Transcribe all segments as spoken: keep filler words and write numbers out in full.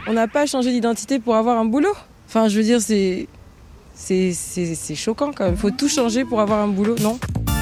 On n'a pas changé d'identité pour avoir un boulot. Enfin, je veux dire, c'est, c'est, c'est, c'est choquant quand même. Il faut tout changer pour avoir un boulot, non ?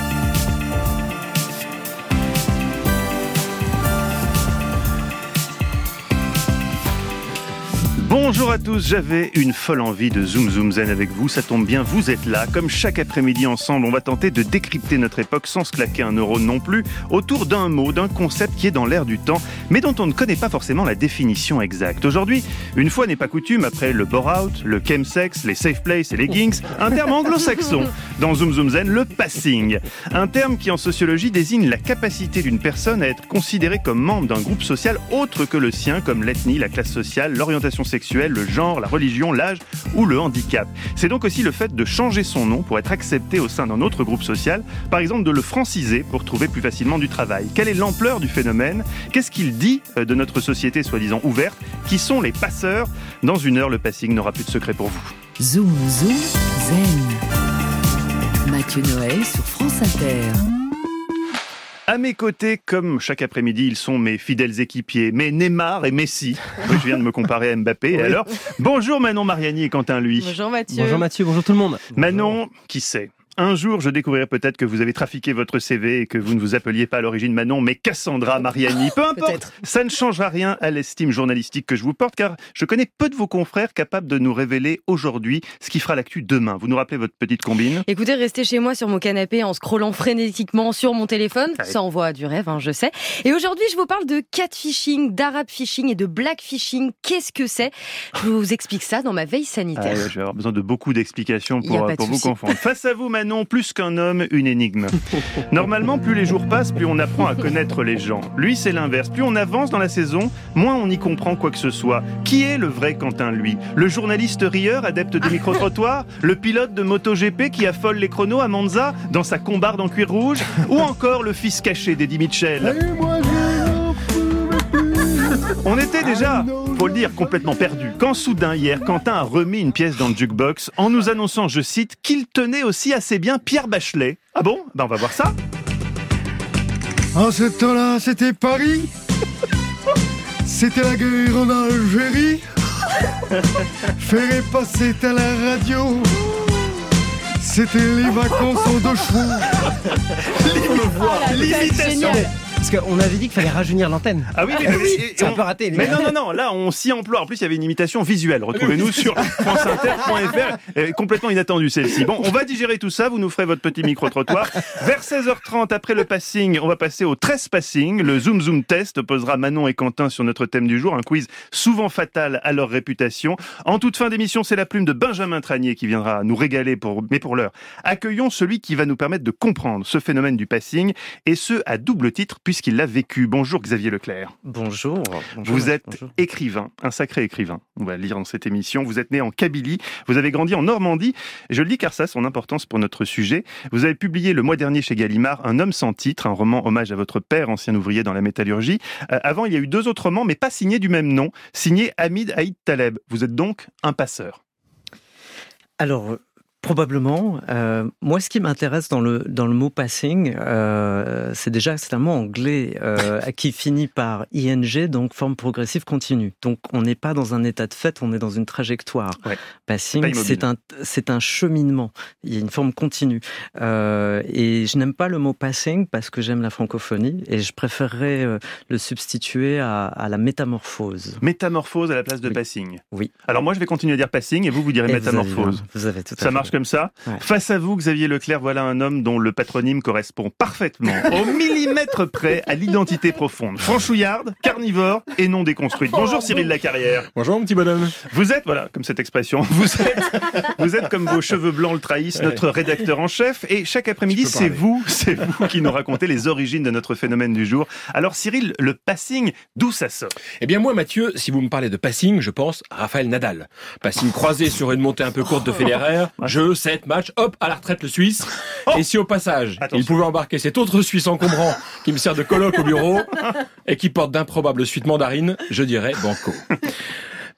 Bonjour à tous, j'avais une folle envie de Zoom Zoom Zen avec vous, ça tombe bien, vous êtes là. Comme chaque après-midi ensemble, on va tenter de décrypter notre époque sans se claquer un euro non plus, autour d'un mot, d'un concept qui est dans l'air du temps, mais dont on ne connaît pas forcément la définition exacte. Aujourd'hui, une fois n'est pas coutume, après le bore-out, le chemsex, les safe places et les leggings, un terme anglo-saxon. Dans Zoom Zoom Zen, le passing. Un terme qui en sociologie désigne la capacité d'une personne à être considérée comme membre d'un groupe social autre que le sien, comme l'ethnie, la classe sociale, l'orientation sexuelle, le genre, la religion, l'âge ou le handicap. C'est donc aussi le fait de changer son nom pour être accepté au sein d'un autre groupe social, par exemple de le franciser pour trouver plus facilement du travail. Quelle est l'ampleur du phénomène ? Qu'est-ce qu'il dit de notre société soi-disant ouverte ? Qui sont les passeurs ? Dans une heure, le passing n'aura plus de secret pour vous. Zoom, zoom, zen. Mathieu Noël sur France Inter. À mes côtés, comme chaque après-midi, ils sont mes fidèles équipiers, mes Neymar et Messi. Oui, je viens de me comparer à Mbappé. Oui. Alors, bonjour Manon Mariani et Quentin Lui. Bonjour Mathieu. Bonjour Mathieu, bonjour tout le monde. Manon, qui sait ? Un jour, je découvrirai peut-être que vous avez trafiqué votre C V et que vous ne vous appeliez pas à l'origine Manon, mais Cassandra Mariani. Peu importe, peut-être. Ça ne changera rien à l'estime journalistique que je vous porte, car je connais peu de vos confrères capables de nous révéler aujourd'hui ce qui fera l'actu demain. Vous nous rappelez votre petite combine ? Écoutez, restez chez moi sur mon canapé en scrollant frénétiquement sur mon téléphone. Ouais. Ça envoie du rêve, hein, je sais. Et aujourd'hui, je vous parle de catfishing, d'arabe phishing et de blackfishing. Qu'est-ce que c'est ? Je vous explique ça dans ma veille sanitaire. Ah ouais, je vais avoir besoin de beaucoup d'explications pour, pour vous confondre. Face à vous, Manon, Non, plus qu'un homme, une énigme. Normalement, plus les jours passent, plus on apprend à connaître les gens. Lui, c'est l'inverse. Plus on avance dans la saison, moins on y comprend quoi que ce soit. Qui est le vrai Quentin Lui ? Le journaliste rieur, adepte des micro-trottoirs ? Le pilote de MotoGP qui affole les chronos à Monza dans sa combarde en cuir rouge ? Ou encore le fils caché d'Eddie Mitchell ? On était déjà, faut le dire, complètement perdus. Quand soudain, hier, Quentin a remis une pièce dans le jukebox en nous annonçant, je cite, qu'il tenait aussi assez bien Pierre Bachelet. Ah bon ? Ben on va voir ça. En ce temps-là, c'était Paris. C'était la guerre en Algérie. Ferré passait à la radio. C'était les vacances en deux chevaux. L'ime-voix, ah, l'imitation. Parce qu'on avait dit qu'il fallait rajeunir l'antenne. Ah oui, mais, mais, mais c'est un peu raté. Mais non, non, non, là on s'y emploie. En plus, il y avait une imitation visuelle. Retrouvez-nous sur franceinter point f r. Euh, complètement inattendue celle-ci. Bon, on va digérer tout ça. Vous nous ferez votre petit micro-trottoir. Vers seize heures trente, après le passing, on va passer au treize passing. Le Zoom Zoom Test opposera Manon et Quentin sur notre thème du jour. Un quiz souvent fatal à leur réputation. En toute fin d'émission, c'est la plume de Benjamin Tranier qui viendra nous régaler. Pour... Mais pour l'heure, accueillons celui qui va nous permettre de comprendre ce phénomène du passing. Et ce, à double titre, puisqu'il l'a vécu. Bonjour Xavier Leclerc. Bonjour. bonjour vous êtes bonjour. écrivain, un sacré écrivain. On va le lire dans cette émission. Vous êtes né en Kabylie, vous avez grandi en Normandie. Je le dis car ça a son importance pour notre sujet. Vous avez publié le mois dernier chez Gallimard Un homme sans titre, un roman hommage à votre père, ancien ouvrier dans la métallurgie. Euh, avant, il y a eu deux autres romans, mais pas signés du même nom, signés Hamid Haït Taleb. Vous êtes donc un passeur. Alors... Probablement. Euh, moi, ce qui m'intéresse dans le dans le mot passing, euh, c'est déjà c'est un mot anglais euh, qui finit par ing, donc forme progressive continue. Donc, on n'est pas dans un état de fait, on est dans une trajectoire. Ouais. Passing, c'est un c'est un cheminement. Il y a une forme continue. Euh, et je n'aime pas le mot passing parce que j'aime la francophonie et je préférerais euh, le substituer à, à la métamorphose. Métamorphose à la place de oui. passing. Oui. Alors moi, je vais continuer à dire passing et vous vous direz et métamorphose. Vous avez, vous avez tout à Ça fait. marche comme ça. Ouais. Face à vous, Xavier Leclerc, voilà un homme dont le patronyme correspond parfaitement, au millimètre près, à l'identité profonde. Franchouillarde, carnivore et non déconstruite. Bonjour Cyril Lacarrière. Bonjour mon petit bonhomme. Vous êtes, voilà, comme cette expression, vous êtes, vous êtes comme vos cheveux blancs le trahissent, ouais. notre rédacteur en chef. Et chaque après-midi, c'est vous, c'est vous qui nous racontez les origines de notre phénomène du jour. Alors Cyril, le passing, d'où ça sort ? Eh bien moi Mathieu, si vous me parlez de passing, je pense à Raphaël Nadal. Passing croisé sur une montée un peu courte de Federer, jeu, sept match, hop, à la retraite le Suisse. Oh et si au passage, Attention. il pouvait embarquer cet autre Suisse encombrant qui me sert de colloque au bureau et qui porte d'improbables suites mandarines, je dirais banco.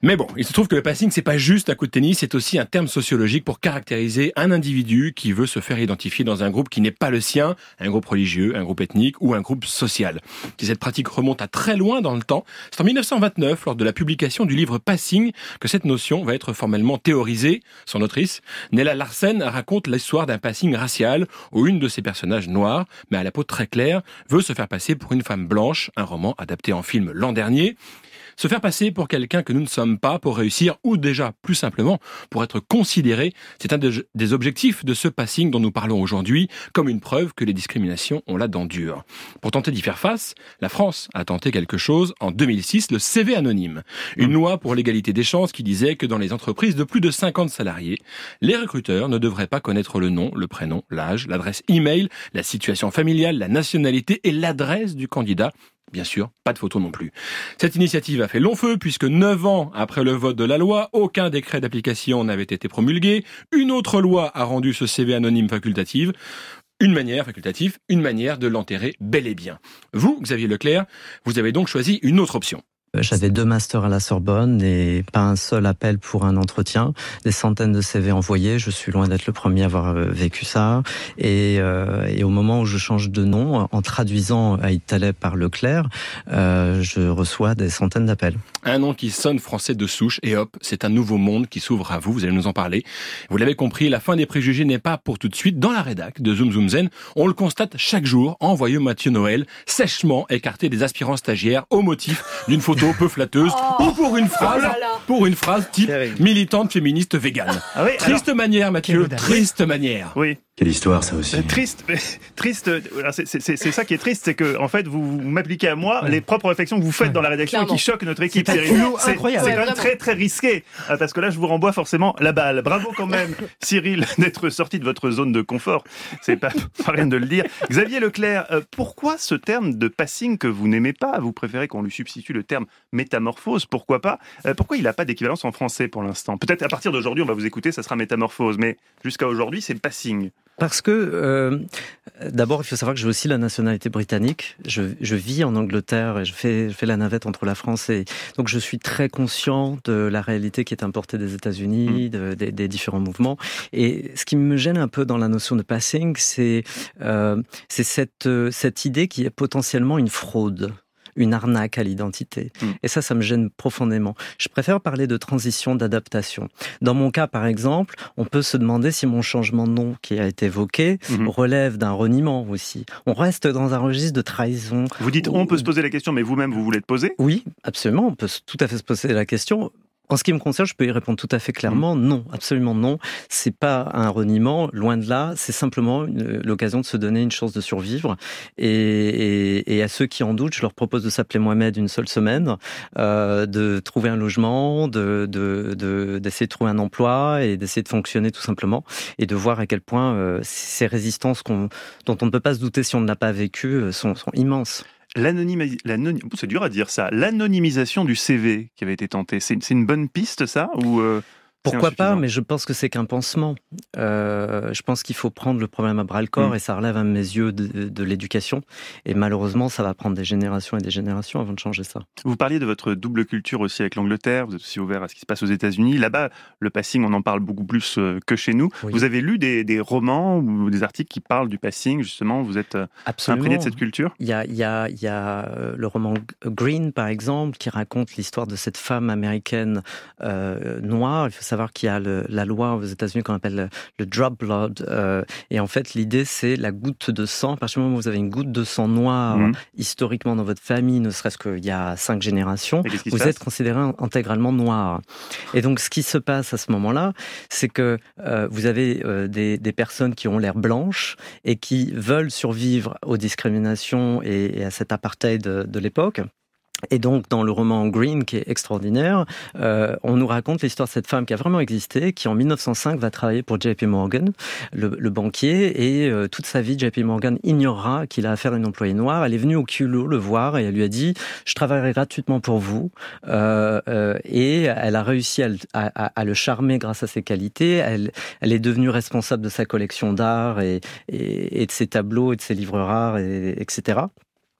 Mais bon, il se trouve que le passing, c'est pas juste un coup de tennis, c'est aussi un terme sociologique pour caractériser un individu qui veut se faire identifier dans un groupe qui n'est pas le sien, un groupe religieux, un groupe ethnique ou un groupe social. Si cette pratique remonte à très loin dans le temps, c'est en dix-neuf cent vingt-neuf, lors de la publication du livre Passing, que cette notion va être formellement théorisée. Son autrice, Nella Larsen, raconte l'histoire d'un passing racial où une de ses personnages noirs, mais à la peau très claire, veut se faire passer pour une femme blanche, un roman adapté en film l'an dernier. Se faire passer pour quelqu'un que nous ne sommes pas pour réussir, ou déjà, plus simplement, pour être considéré, c'est un des objectifs de ce passing dont nous parlons aujourd'hui, comme une preuve que les discriminations ont la dent dure. Pour tenter d'y faire face, la France a tenté quelque chose en deux mille six, le C V anonyme. Une loi pour l'égalité des chances qui disait que dans les entreprises de plus de cinquante salariés, les recruteurs ne devraient pas connaître le nom, le prénom, l'âge, l'adresse e-mail, la situation familiale, la nationalité et l'adresse du candidat. Bien sûr, pas de photo non plus. Cette initiative a fait long feu puisque neuf ans après le vote de la loi, aucun décret d'application n'avait été promulgué. Une autre loi a rendu ce C V anonyme facultatif. Une manière, facultative, une manière de l'enterrer bel et bien. Vous, Xavier Leclerc, vous avez donc choisi une autre option. J'avais deux masters à la Sorbonne et pas un seul appel pour un entretien. Des centaines de C V envoyés. Je suis loin d'être le premier à avoir vécu ça. Et, euh, et au moment où je change de nom, en traduisant Aïd Taleb par Leclerc, euh, je reçois des centaines d'appels. Un nom qui sonne français de souche et hop, c'est un nouveau monde qui s'ouvre à vous. Vous allez nous en parler. Vous l'avez compris, la fin des préjugés n'est pas pour tout de suite. Dans la rédac de Zoom Zoom Zen, on le constate chaque jour en voyant Mathieu Noël sèchement écarter des aspirants stagiaires au motif d'une photo peu flatteuse oh, ou pour une phrase, oh là là. pour une phrase type militante féministe végane. Ah oui, triste alors, manière, Mathieu, triste manière. Oui. Quelle histoire, ça aussi. Triste, triste. C'est, c'est, c'est ça qui est triste, c'est que en fait, vous, vous m'appliquez à moi ouais. les propres réflexions que vous faites ouais. dans la rédaction Clairement. qui choquent notre équipe. C'est, c'est incroyable. C'est ouais, quand même très très risqué parce que là, je vous renvoie forcément la balle. Bravo quand même, Cyril, d'être sorti de votre zone de confort. C'est pas, pas rien de le dire. Xavier Leclerc, euh, pourquoi ce terme de passing que vous n'aimez pas ? Vous préférez qu'on lui substitue le terme métamorphose ? Pourquoi pas ? euh, Pourquoi il n'a pas d'équivalence en français pour l'instant ? Peut-être à partir d'aujourd'hui, on va vous écouter, ça sera métamorphose, mais jusqu'à aujourd'hui, c'est passing. Parce que, euh, d'abord, il faut savoir que j'ai aussi la nationalité britannique. Je, je vis en Angleterre et je fais, je fais la navette entre la France et... Donc, je suis très conscient de la réalité qui est importée des États-Unis, de, des, des différents mouvements. Et ce qui me gêne un peu dans la notion de passing, c'est, euh, c'est cette, cette idée qui est potentiellement une fraude. Une arnaque à l'identité. Mmh. Et ça, ça me gêne profondément. Je préfère parler de transition, d'adaptation. Dans mon cas, par exemple, on peut se demander si mon changement de nom qui a été évoqué mmh. relève d'un reniement aussi. On reste dans un registre de trahison. Vous dites, on peut se poser la question, mais vous-même, vous voulez te poser ? Oui, absolument. On peut tout à fait se poser la question. En ce qui me concerne, je peux y répondre tout à fait clairement. Non, absolument non. C'est pas un reniement, loin de là. C'est simplement une, l'occasion de se donner une chance de survivre. Et, et, et à ceux qui en doutent, je leur propose de s'appeler Mohamed une seule semaine, euh, de trouver un logement, de, de, de, d'essayer de trouver un emploi et d'essayer de fonctionner tout simplement. Et de voir à quel point euh, ces résistances qu'on, dont on ne peut pas se douter si on ne l'a pas vécu sont, sont immenses. L'anonymi... L'anony... C'est dur à dire ça. L'anonymisation du C V qui avait été tentée, c'est, c'est une bonne piste ça ou euh... Pourquoi pas, mais je pense que c'est qu'un pansement. Euh, je pense qu'il faut prendre le problème à bras-le-corps mmh. et ça relève à mes yeux de, de l'éducation. Et malheureusement, ça va prendre des générations et des générations avant de changer ça. Vous parliez de votre double culture aussi avec l'Angleterre, vous êtes aussi ouvert à ce qui se passe aux États-Unis. Là-bas, le passing, on en parle beaucoup plus que chez nous. Oui. Vous avez lu des, des romans ou des articles qui parlent du passing, justement, vous êtes Absolument. imprégné de cette culture ? Il y a, il y a, il y a le roman Green, par exemple, qui raconte l'histoire de cette femme américaine euh, noire. Il faut savoir qu'il y a le, la loi aux États-Unis qu'on appelle le, le drop blood. Euh, et en fait, l'idée, c'est la goutte de sang. À partir du moment où vous avez une goutte de sang noir, mmh. historiquement dans votre famille, ne serait-ce qu'il y a cinq générations, vous êtes considéré intégralement noir. Et donc, ce qui se passe à ce moment-là, c'est que euh, vous avez euh, des, des personnes qui ont l'air blanches et qui veulent survivre aux discriminations et, et à cet apartheid de, de l'époque. Et donc, dans le roman Green, qui est extraordinaire, euh, on nous raconte l'histoire de cette femme qui a vraiment existé, qui en mille neuf cent cinq va travailler pour J P Morgan, le, le banquier, et euh, toute sa vie, J P Morgan ignorera qu'il a affaire à une employée noire. Elle est venue au culot le voir et elle lui a dit « Je travaillerai gratuitement pour vous euh, ». Euh, et elle a réussi à, à, à le charmer grâce à ses qualités. Elle, elle est devenue responsable de sa collection d'art et, et, et de ses tableaux et de ses livres rares, et, etc.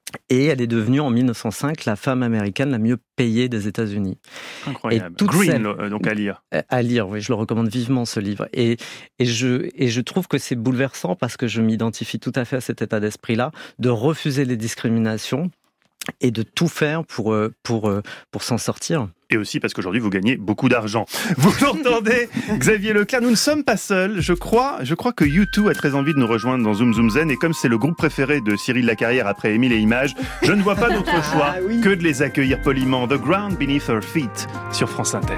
Et elle est devenue en mille neuf cent cinq la femme américaine la mieux payée des États-Unis. Incroyable. Et Green, celle... donc à lire. À lire, oui, je le recommande vivement ce livre. Et, et, je, et je trouve que c'est bouleversant parce que je m'identifie tout à fait à cet état d'esprit-là, de refuser les discriminations et de tout faire pour, pour, pour s'en sortir. Et aussi parce qu'aujourd'hui, vous gagnez beaucoup d'argent. Vous l'entendez, Xavier Leclerc, nous ne sommes pas seuls. Je crois, je crois que U deux a très envie de nous rejoindre dans Zoom Zoom Zen. Et comme c'est le groupe préféré de Cyril Lacarrière après Émile et Images, je ne vois pas d'autre choix ah, oui. que de les accueillir poliment. The Ground Beneath Her Feet sur France Inter.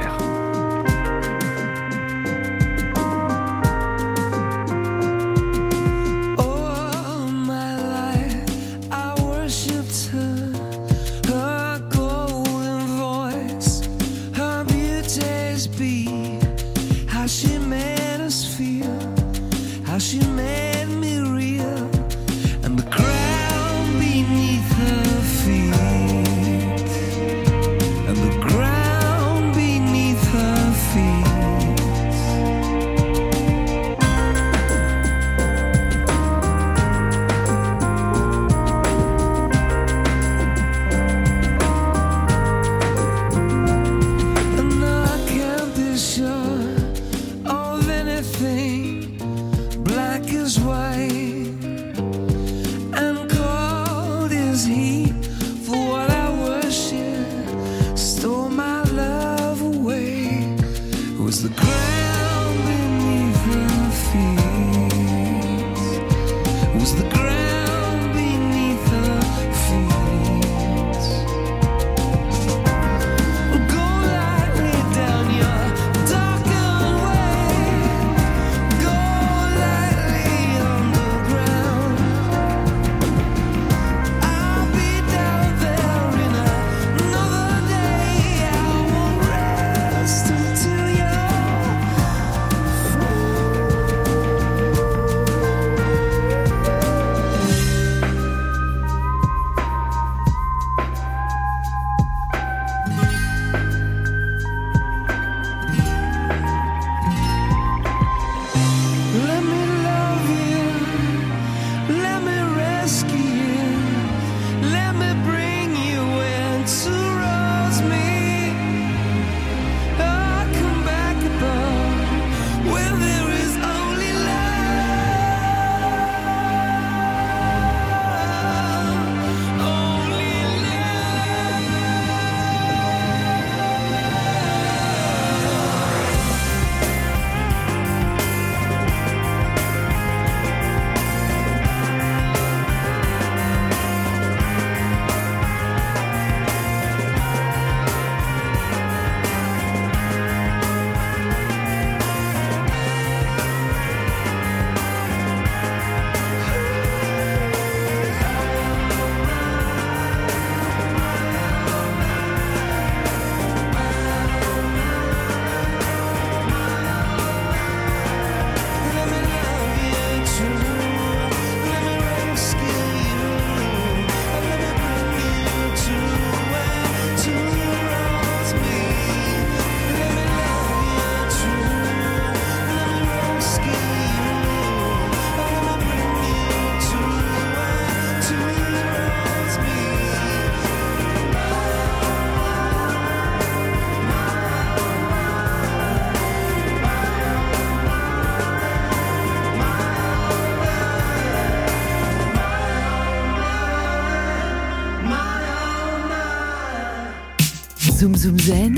Zoom Zoom Zen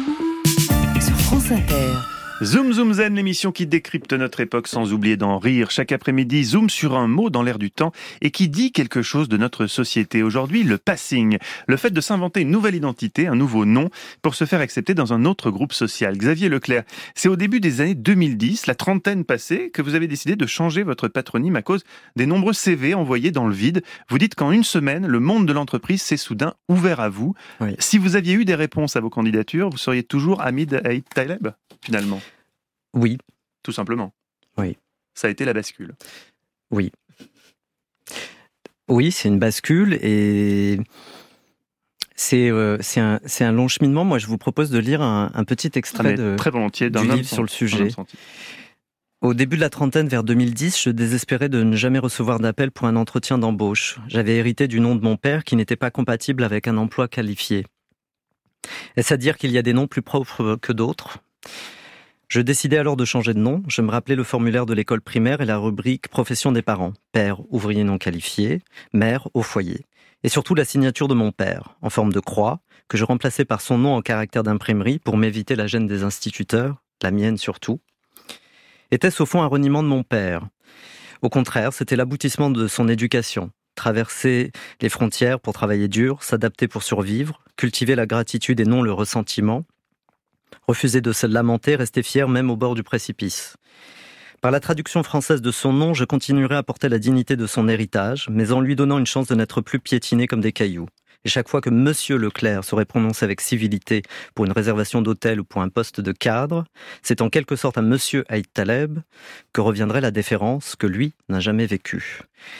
sur France Inter. Zoom Zoom Zen, l'émission qui décrypte notre époque sans oublier d'en rire. Chaque après-midi, zoom sur un mot dans l'air du temps et qui dit quelque chose de notre société. Aujourd'hui, le passing. Le fait de s'inventer une nouvelle identité, un nouveau nom, pour se faire accepter dans un autre groupe social. Xavier Leclerc, c'est au début des années deux mille dix, la trentaine passée, que vous avez décidé de changer votre patronyme à cause des nombreux C V envoyés dans le vide. Vous dites qu'en une semaine, le monde de l'entreprise s'est soudain ouvert à vous. Oui. Si vous aviez eu des réponses à vos candidatures, vous seriez toujours Hamid Aïd Taleb, finalement? Oui. Tout simplement. Oui. Ça a été la bascule. Oui. Oui, c'est une bascule et c'est, euh, c'est, un, c'est un long cheminement. Moi, je vous propose de lire un, un petit extrait de, très volontiers, d'un du homme livre sur le sujet. Au début de la trentaine, vers deux mille dix, je désespérais de ne jamais recevoir d'appel pour un entretien d'embauche. J'avais hérité du nom de mon père qui n'était pas compatible avec un emploi qualifié. Est-ce à dire qu'il y a des noms plus propres que d'autres ? Je décidai alors de changer de nom. Je me rappelais le formulaire de l'école primaire et la rubrique profession des parents. Père, ouvrier non qualifié, mère, au foyer. Et surtout la signature de mon père, en forme de croix, que je remplaçais par son nom en caractère d'imprimerie pour m'éviter la gêne des instituteurs, la mienne surtout. Était-ce au fond un reniement de mon père ? Au contraire, c'était l'aboutissement de son éducation. Traverser les frontières pour travailler dur, s'adapter pour survivre, cultiver la gratitude et non le ressentiment, refuser de se lamenter, rester fier même au bord du précipice. Par la traduction française de son nom, je continuerai à porter la dignité de son héritage, mais en lui donnant une chance de n'être plus piétiné comme des cailloux. Et chaque fois que Monsieur Leclerc serait prononcé avec civilité pour une réservation d'hôtel ou pour un poste de cadre, c'est en quelque sorte à Monsieur Aïd Taleb que reviendrait la déférence que lui n'a jamais vécue.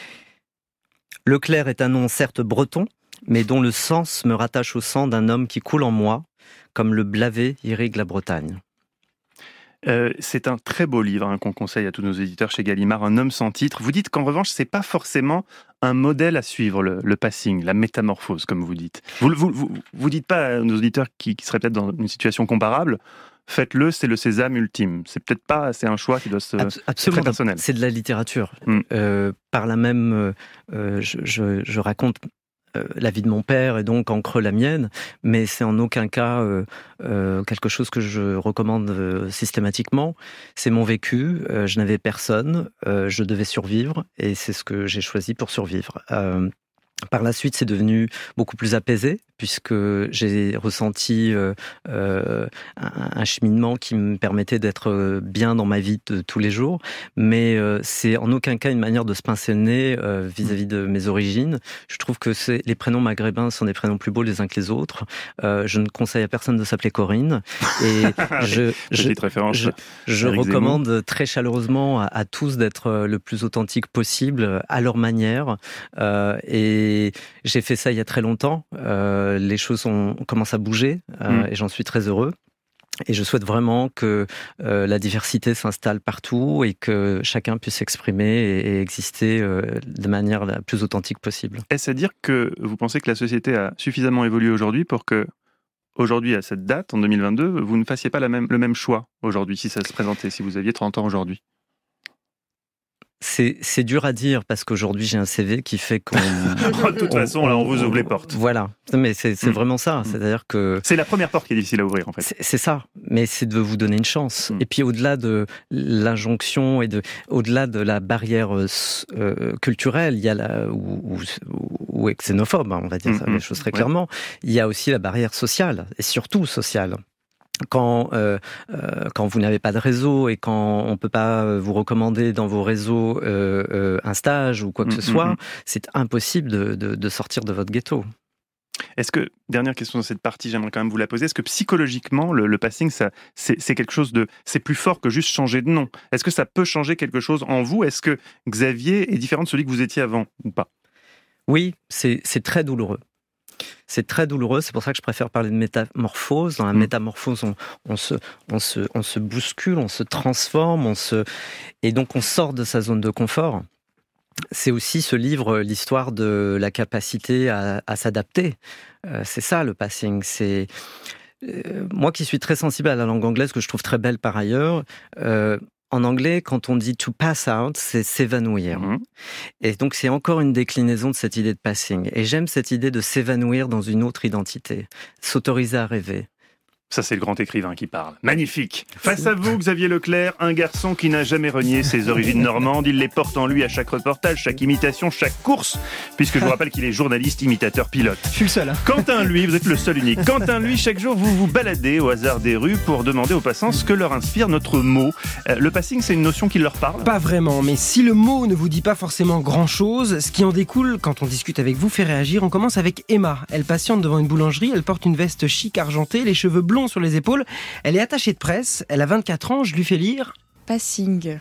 Leclerc est un nom certes breton, mais dont le sens me rattache au sang d'un homme qui coule en moi, comme le Blavet irrigue la Bretagne. Euh, c'est un très beau livre hein, qu'on conseille à tous nos éditeurs chez Gallimard, Un homme sans titre. Vous dites qu'en revanche, c'est pas forcément un modèle à suivre, le, le passing, la métamorphose, comme vous dites. Vous vous, vous, vous dites pas à nos auditeurs qui, qui seraient peut-être dans une situation comparable, faites-le, c'est le sésame ultime. C'est peut-être pas, c'est un choix qui doit se... Absolument, c'est très personnel. C'est de la littérature. Mm. Euh, par là même, euh, je, je, je raconte la vie de mon père et donc en creux la mienne, mais c'est en aucun cas euh, euh, quelque chose que je recommande euh, systématiquement. C'est mon vécu, euh, je n'avais personne, euh, je devais survivre et c'est ce que j'ai choisi pour survivre. Euh, Par la suite, c'est devenu beaucoup plus apaisé, puisque j'ai ressenti euh, euh, un, un cheminement qui me permettait d'être bien dans ma vie de tous les jours. Mais euh, c'est en aucun cas une manière de se pincer le nez euh, vis-à-vis de mes origines. Je trouve que c'est, les prénoms maghrébins sont des prénoms plus beaux les uns que les autres. Euh, je ne conseille à personne de s'appeler Corinne. Et je, je, je, je recommande Zemmour. Très chaleureusement à, à tous d'être le plus authentique possible, à leur manière. Euh, et Et j'ai fait ça il y a très longtemps. Euh, les choses ont, commencent à bouger euh, mmh. et j'en suis très heureux. Et je souhaite vraiment que euh, la diversité s'installe partout et que chacun puisse s'exprimer et, et exister euh, de manière la plus authentique possible. Est-ce à dire que vous pensez que la société a suffisamment évolué aujourd'hui pour que, aujourd'hui, à cette date, en deux mille vingt-deux, vous ne fassiez pas la même, le même choix aujourd'hui, si ça se présentait, si vous aviez trente ans aujourd'hui ? C'est, c'est dur à dire parce qu'aujourd'hui j'ai un C V qui fait qu'on... De toute on, façon, on, là, on vous ouvre les portes. Voilà, mais c'est, c'est mmh. vraiment ça. C'est-à-dire que... C'est la première porte qui est difficile à ouvrir, en fait. C'est, c'est ça, mais c'est de vous donner une chance. Mmh. Et puis au-delà de l'injonction et de, au-delà de la barrière euh, culturelle, il y a la... ou, ou, ou xénophobe, on va dire mmh. ça, les choses très ouais. clairement, il y a aussi la barrière sociale, et surtout sociale. Quand, euh, euh, quand vous n'avez pas de réseau et quand on ne peut pas vous recommander dans vos réseaux euh, euh, un stage ou quoi que mmh, ce soit, mmh. c'est impossible de, de, de sortir de votre ghetto. Est-ce que, dernière question dans cette partie, j'aimerais quand même vous la poser, est-ce que psychologiquement, le, le passing, ça, c'est, c'est quelque chose de... c'est plus fort que juste changer de nom ? Est-ce que ça peut changer quelque chose en vous ? Est-ce que Xavier est différent de celui que vous étiez avant ou pas ? Oui, c'est, c'est très douloureux. C'est très douloureux, c'est pour ça que je préfère parler de métamorphose. Dans la mmh. métamorphose, on, on, se, on, se, on se bouscule, on se transforme, on se... et donc on sort de sa zone de confort. C'est aussi ce livre, l'histoire de la capacité à, à s'adapter. Euh, c'est ça le passing. C'est... Euh, moi qui suis très sensible à la langue anglaise, que je trouve très belle par ailleurs, euh, en anglais, quand on dit to pass out, c'est s'évanouir. Mmh. Et donc, c'est encore une déclinaison de cette idée de passing. Et j'aime cette idée de s'évanouir dans une autre identité, s'autoriser à rêver. Ça, c'est le grand écrivain qui parle. Magnifique. Face à vous, Xavier Leclerc, un garçon qui n'a jamais renié ses origines normandes. Il les porte en lui à chaque reportage, chaque imitation, chaque course, puisque je vous rappelle qu'il est journaliste, imitateur, pilote. Je suis le seul. Hein. Quentin, lui, vous êtes le seul unique. Quentin, lui, chaque jour, vous vous baladez au hasard des rues pour demander aux passants ce que leur inspire notre mot. Euh, le passing, c'est une notion qui leur parle ? Pas vraiment, mais si le mot ne vous dit pas forcément grand-chose, ce qui en découle, quand on discute avec vous, fait réagir. On commence avec Emma. Elle patiente devant une boulangerie, elle porte une veste chic argentée, les cheveux blonds sur les épaules. Elle est attachée de presse, elle a vingt-quatre ans, je lui fais lire... Passing.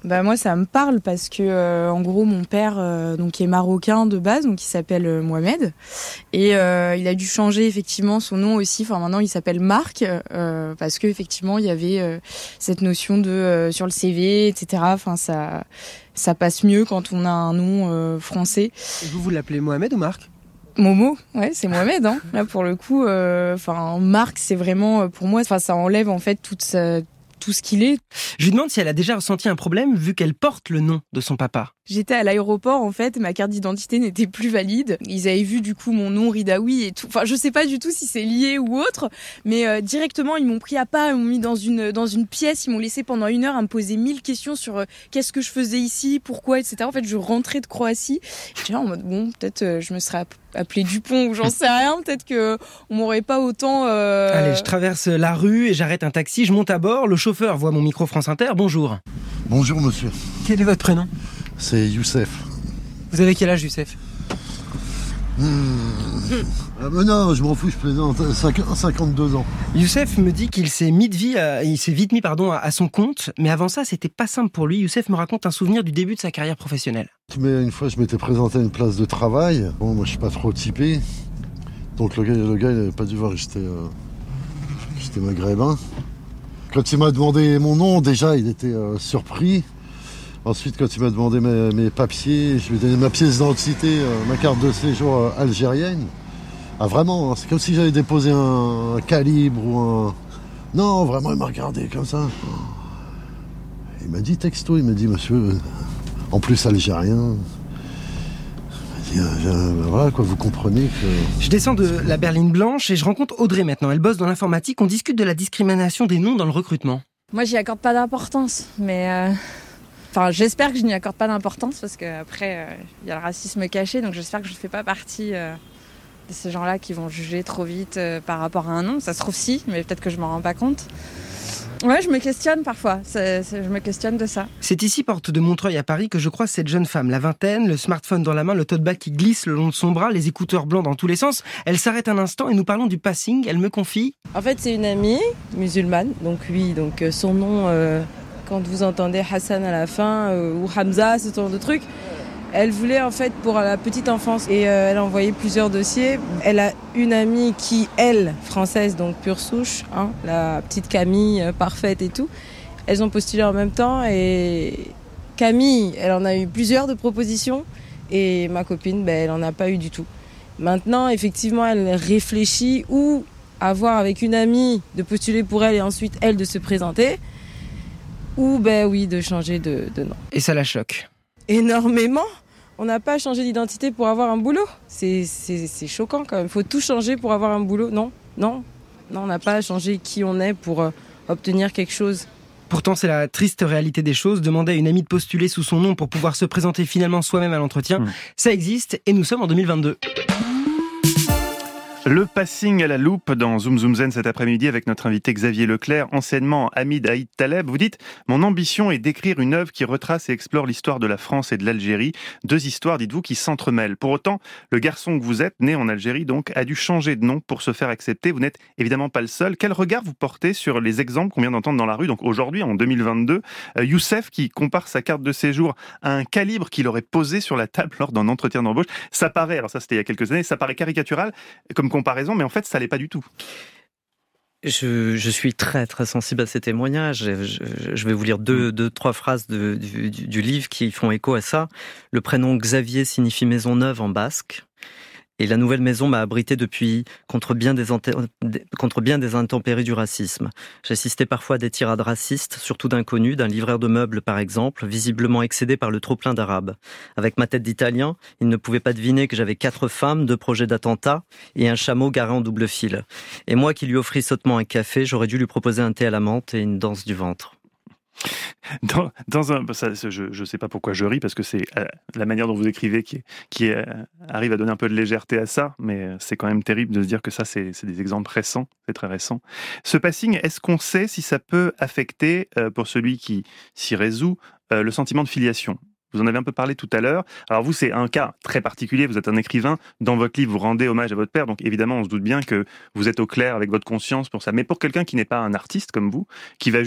Bah moi ça me parle parce que euh, en gros mon père euh, donc est marocain de base, donc il s'appelle euh, Mohamed et euh, il a dû changer effectivement son nom aussi. Enfin maintenant il s'appelle Marc euh, parce que effectivement il y avait euh, cette notion de euh, sur le C V et cetera. Enfin ça ça passe mieux quand on a un nom euh, français. Et vous vous l'appelez Mohamed ou Marc ? Momo, ouais, c'est Mohamed. Hein. Là pour le coup, enfin euh, Marc c'est vraiment pour moi, enfin ça enlève en fait toute sa tout ce qu'il est. Je lui demande si elle a déjà ressenti un problème vu qu'elle porte le nom de son papa. J'étais à l'aéroport, en fait, ma carte d'identité n'était plus valide. Ils avaient vu, du coup, mon nom, Ridaoui et tout. Enfin, je sais pas du tout si c'est lié ou autre, mais euh, directement, ils m'ont pris à part, ils m'ont mis dans une, dans une pièce, ils m'ont laissé pendant une heure à me poser mille questions sur euh, qu'est-ce que je faisais ici, pourquoi, et cetera. En fait, je rentrais de Croatie. J'étais là en mode, bon, peut-être euh, je me serais appelée Dupont ou j'en sais rien, peut-être que on m'aurait pas autant... Euh... Allez, je traverse la rue et j'arrête un taxi, je monte à bord, le chauffeur voit mon micro France Inter, bonjour. Bonjour monsieur. Quel est votre prénom ? C'est Youssef. Vous avez quel âge, Youssef ? Mmh. Ah ben non, je m'en fous, je plaisante. cinquante-deux ans. Youssef me dit qu'il s'est mis de vie, à, il s'est vite mis pardon à, à son compte, mais avant ça, c'était pas simple pour lui. Youssef me raconte un souvenir du début de sa carrière professionnelle. Mais une fois, je m'étais présenté à une place de travail. Bon, moi, je suis pas trop typé, donc le gars, le gars, il avait pas dû voir que j'étais, euh, j'étais maghrébin. Quand il m'a demandé mon nom, déjà, il était euh, surpris. Ensuite, quand il m'a demandé mes, mes papiers, je lui ai donné ma pièce d'identité, euh, ma carte de séjour euh, algérienne. Ah vraiment, hein, c'est comme si j'avais déposé un, un calibre ou un... Non, vraiment, il m'a regardé comme ça. Il m'a dit texto, il m'a dit, monsieur, euh, en plus algérien. Il m'a dit, euh, voilà quoi, vous comprenez que... Je descends de la berline blanche et je rencontre Audrey maintenant. Elle bosse dans l'informatique, on discute de la discrimination des noms dans le recrutement. Moi, j'y accorde pas d'importance, mais... Euh... Enfin, j'espère que je n'y accorde pas d'importance parce qu'après, il euh, y a le racisme caché, donc j'espère que je ne fais pas partie euh, de ces gens-là qui vont juger trop vite euh, par rapport à un nom. Ça se trouve si, mais peut-être que je ne m'en rends pas compte. Ouais, je me questionne parfois, c'est, c'est, je me questionne de ça. C'est ici, porte de Montreuil à Paris, que je croise cette jeune femme, la vingtaine, le smartphone dans la main, le tote bag qui glisse le long de son bras, les écouteurs blancs dans tous les sens. Elle s'arrête un instant et nous parlons du passing, elle me confie. En fait, c'est une amie musulmane, donc oui, donc euh, son nom... Euh... Quand vous entendez Hassan à la fin euh, ou Hamza, ce genre de trucs, elle voulait en fait pour la petite enfance et euh, elle a envoyé plusieurs dossiers. Elle a une amie qui, elle, française, donc pure souche, hein, la petite Camille euh, parfaite et tout. Elles ont postulé en même temps et Camille, elle en a eu plusieurs de propositions et ma copine, ben, elle en a pas eu du tout. Maintenant, effectivement, elle réfléchit ou à voir avec une amie de postuler pour elle et ensuite elle de se présenter. Ou ben oui, de changer de, de nom. Et ça la choque. Énormément. On n'a pas changé d'identité pour avoir un boulot. C'est, c'est, c'est choquant quand même. Il faut tout changer pour avoir un boulot. Non, non, non, on n'a pas changé qui on est pour euh, obtenir quelque chose. Pourtant, c'est la triste réalité des choses. Demander à une amie de postuler sous son nom pour pouvoir se présenter finalement soi-même à l'entretien, mmh. ça existe et nous sommes en deux mille vingt-deux. Le passing à la loupe dans Zoom Zoom Zen cet après-midi avec notre invité Xavier Leclerc, anciennement ami d'Aïd Taleb. Vous dites « Mon ambition est d'écrire une œuvre qui retrace et explore l'histoire de la France et de l'Algérie. Deux histoires, dites-vous, qui s'entremêlent. Pour autant, le garçon que vous êtes, né en Algérie donc, a dû changer de nom pour se faire accepter. Vous n'êtes évidemment pas le seul. Quel regard vous portez sur les exemples qu'on vient d'entendre dans la rue, donc aujourd'hui, en deux mille vingt-deux, euh, Youssef qui compare sa carte de séjour à un calibre qu'il aurait posé sur la table lors d'un entretien d'embauche. Ça paraît, alors ça c'était il y a quelques années, ça paraît caricatural comme comparaison, mais en fait, ça l'est pas du tout. Je, je suis très très sensible à ces témoignages. Je, je, je vais vous lire deux, deux trois phrases de, du, du livre qui font écho à ça. Le prénom Xavier signifie maison neuve en basque. Et la nouvelle maison m'a abrité depuis contre bien des, ante- contre bien des intempéries du racisme. J'assistais parfois à des tirades racistes, surtout d'inconnus, d'un livreur de meubles par exemple, visiblement excédé par le trop-plein d'arabes. Avec ma tête d'italien, il ne pouvait pas deviner que j'avais quatre femmes, deux projets d'attentat et un chameau garé en double fil. Et moi qui lui offris sottement un café, j'aurais dû lui proposer un thé à la menthe et une danse du ventre. Dans, dans un, ça, je ne sais pas pourquoi je ris, parce que c'est euh, la manière dont vous écrivez qui, qui euh, arrive à donner un peu de légèreté à ça, mais euh, c'est quand même terrible de se dire que ça, c'est, c'est des exemples récents, c'est très récent. Ce passing, est-ce qu'on sait si ça peut affecter, euh, pour celui qui s'y résout, euh, le sentiment de filiation ? Vous en avez un peu parlé tout à l'heure. Alors vous, c'est un cas très particulier, vous êtes un écrivain, dans votre livre, vous rendez hommage à votre père, donc évidemment, on se doute bien que vous êtes au clair avec votre conscience pour ça. Mais pour quelqu'un qui n'est pas un artiste comme vous, qui va juste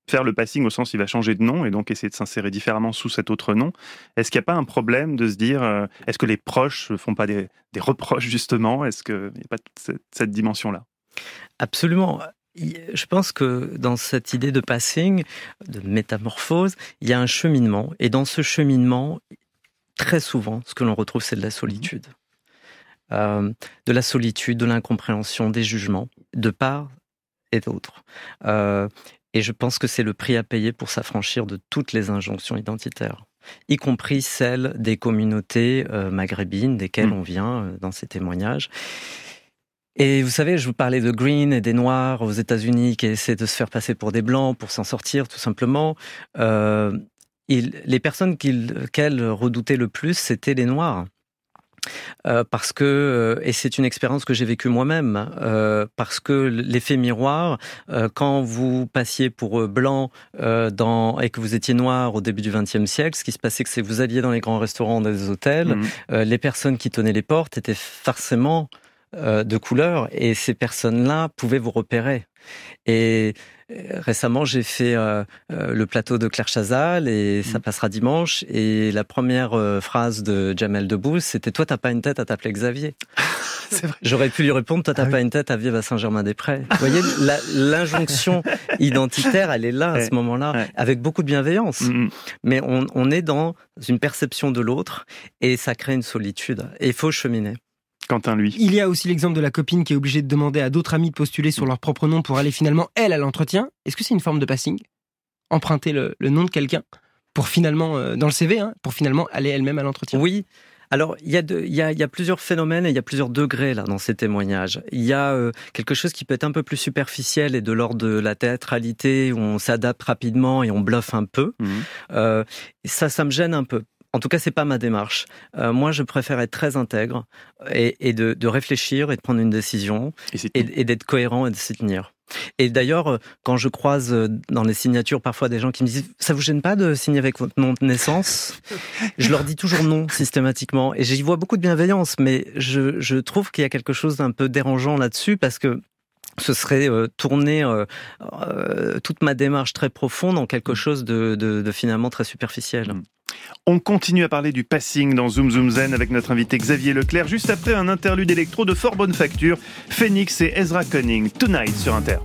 faire le passing au sens il va changer de nom et donc essayer de s'insérer différemment sous cet autre nom. Est-ce qu'il n'y a pas un problème de se dire, euh, est-ce que les proches ne font pas des, des reproches justement? Est-ce qu'il n'y a pas toute cette, cette dimension-là? Absolument. Je pense que dans cette idée de passing, de métamorphose, il y a un cheminement. Et dans ce cheminement, très souvent, ce que l'on retrouve, c'est de la solitude. Euh, de la solitude, de l'incompréhension, des jugements, de part et d'autre. Euh, et je pense que c'est le prix à payer pour s'affranchir de toutes les injonctions identitaires, y compris celles des communautés euh, maghrébines, desquelles mmh. on vient euh, dans ces témoignages. Et vous savez, je vous parlais de Green et des Noirs aux États-Unis qui essaient de se faire passer pour des Blancs pour s'en sortir, tout simplement. Euh, il, les personnes qu'ils, qu'elles redoutaient le plus, c'était les Noirs. Euh, parce que, et c'est une expérience que j'ai vécue moi-même, euh, parce que l'effet miroir, euh, quand vous passiez pour blanc euh, dans, et que vous étiez noir au début du vingtième siècle, ce qui se passait, c'est que vous alliez dans les grands restaurants, dans les hôtels, mmh. euh, les personnes qui tenaient les portes étaient forcément euh, de couleur, et ces personnes-là pouvaient vous repérer. Et récemment, j'ai fait euh, euh, le plateau de Claire Chazal et ça passera dimanche. Et la première euh, phrase de Jamel Debbouze, c'était « Toi, t'as pas une tête à t'appeler Xavier ». C'est vrai. J'aurais pu lui répondre « Toi, t'as ah pas oui. une tête à vivre à Saint-Germain-des-Prés ». Vous voyez, la, l'injonction identitaire, elle est là à ce moment-là, ouais. avec beaucoup de bienveillance. Mm-hmm. Mais on, on est dans une perception de l'autre et ça crée une solitude. Et il faut cheminer. Quentin, lui. Il y a aussi l'exemple de la copine qui est obligée de demander à d'autres amis de postuler sur leur propre nom pour aller finalement, elle, à l'entretien. Est-ce que c'est une forme de passing ? Emprunter le, le nom de quelqu'un pour finalement, euh, dans le C V, hein, pour finalement aller elle-même à l'entretien ? Oui. Alors, il y, a de, il, y a, il y a plusieurs phénomènes et il y a plusieurs degrés là dans ces témoignages. Il y a euh, quelque chose qui peut être un peu plus superficiel et de l'ordre de la théâtralité où on s'adapte rapidement et on bluffe un peu. Mmh. Euh, ça, ça me gêne un peu. En tout cas, c'est pas ma démarche. Euh, moi, je préfère être très intègre et, et de, de réfléchir et de prendre une décision et, et, et d'être cohérent et de s'y tenir. Et d'ailleurs, quand je croise dans les signatures parfois des gens qui me disent « Ça vous gêne pas de signer avec votre nom de naissance ?» Je leur dis toujours non, systématiquement. Et j'y vois beaucoup de bienveillance, mais je, je trouve qu'il y a quelque chose d'un peu dérangeant là-dessus parce que ce serait euh, tourner euh, euh, toute ma démarche très profonde en quelque chose de, de, de finalement très superficiel. On continue à parler du passing dans Zoom Zoom Zen avec notre invité Xavier Leclerc, juste après un interlude électro de fort bonne facture, Phoenix et Ezra Koenig, Tonight sur Inter.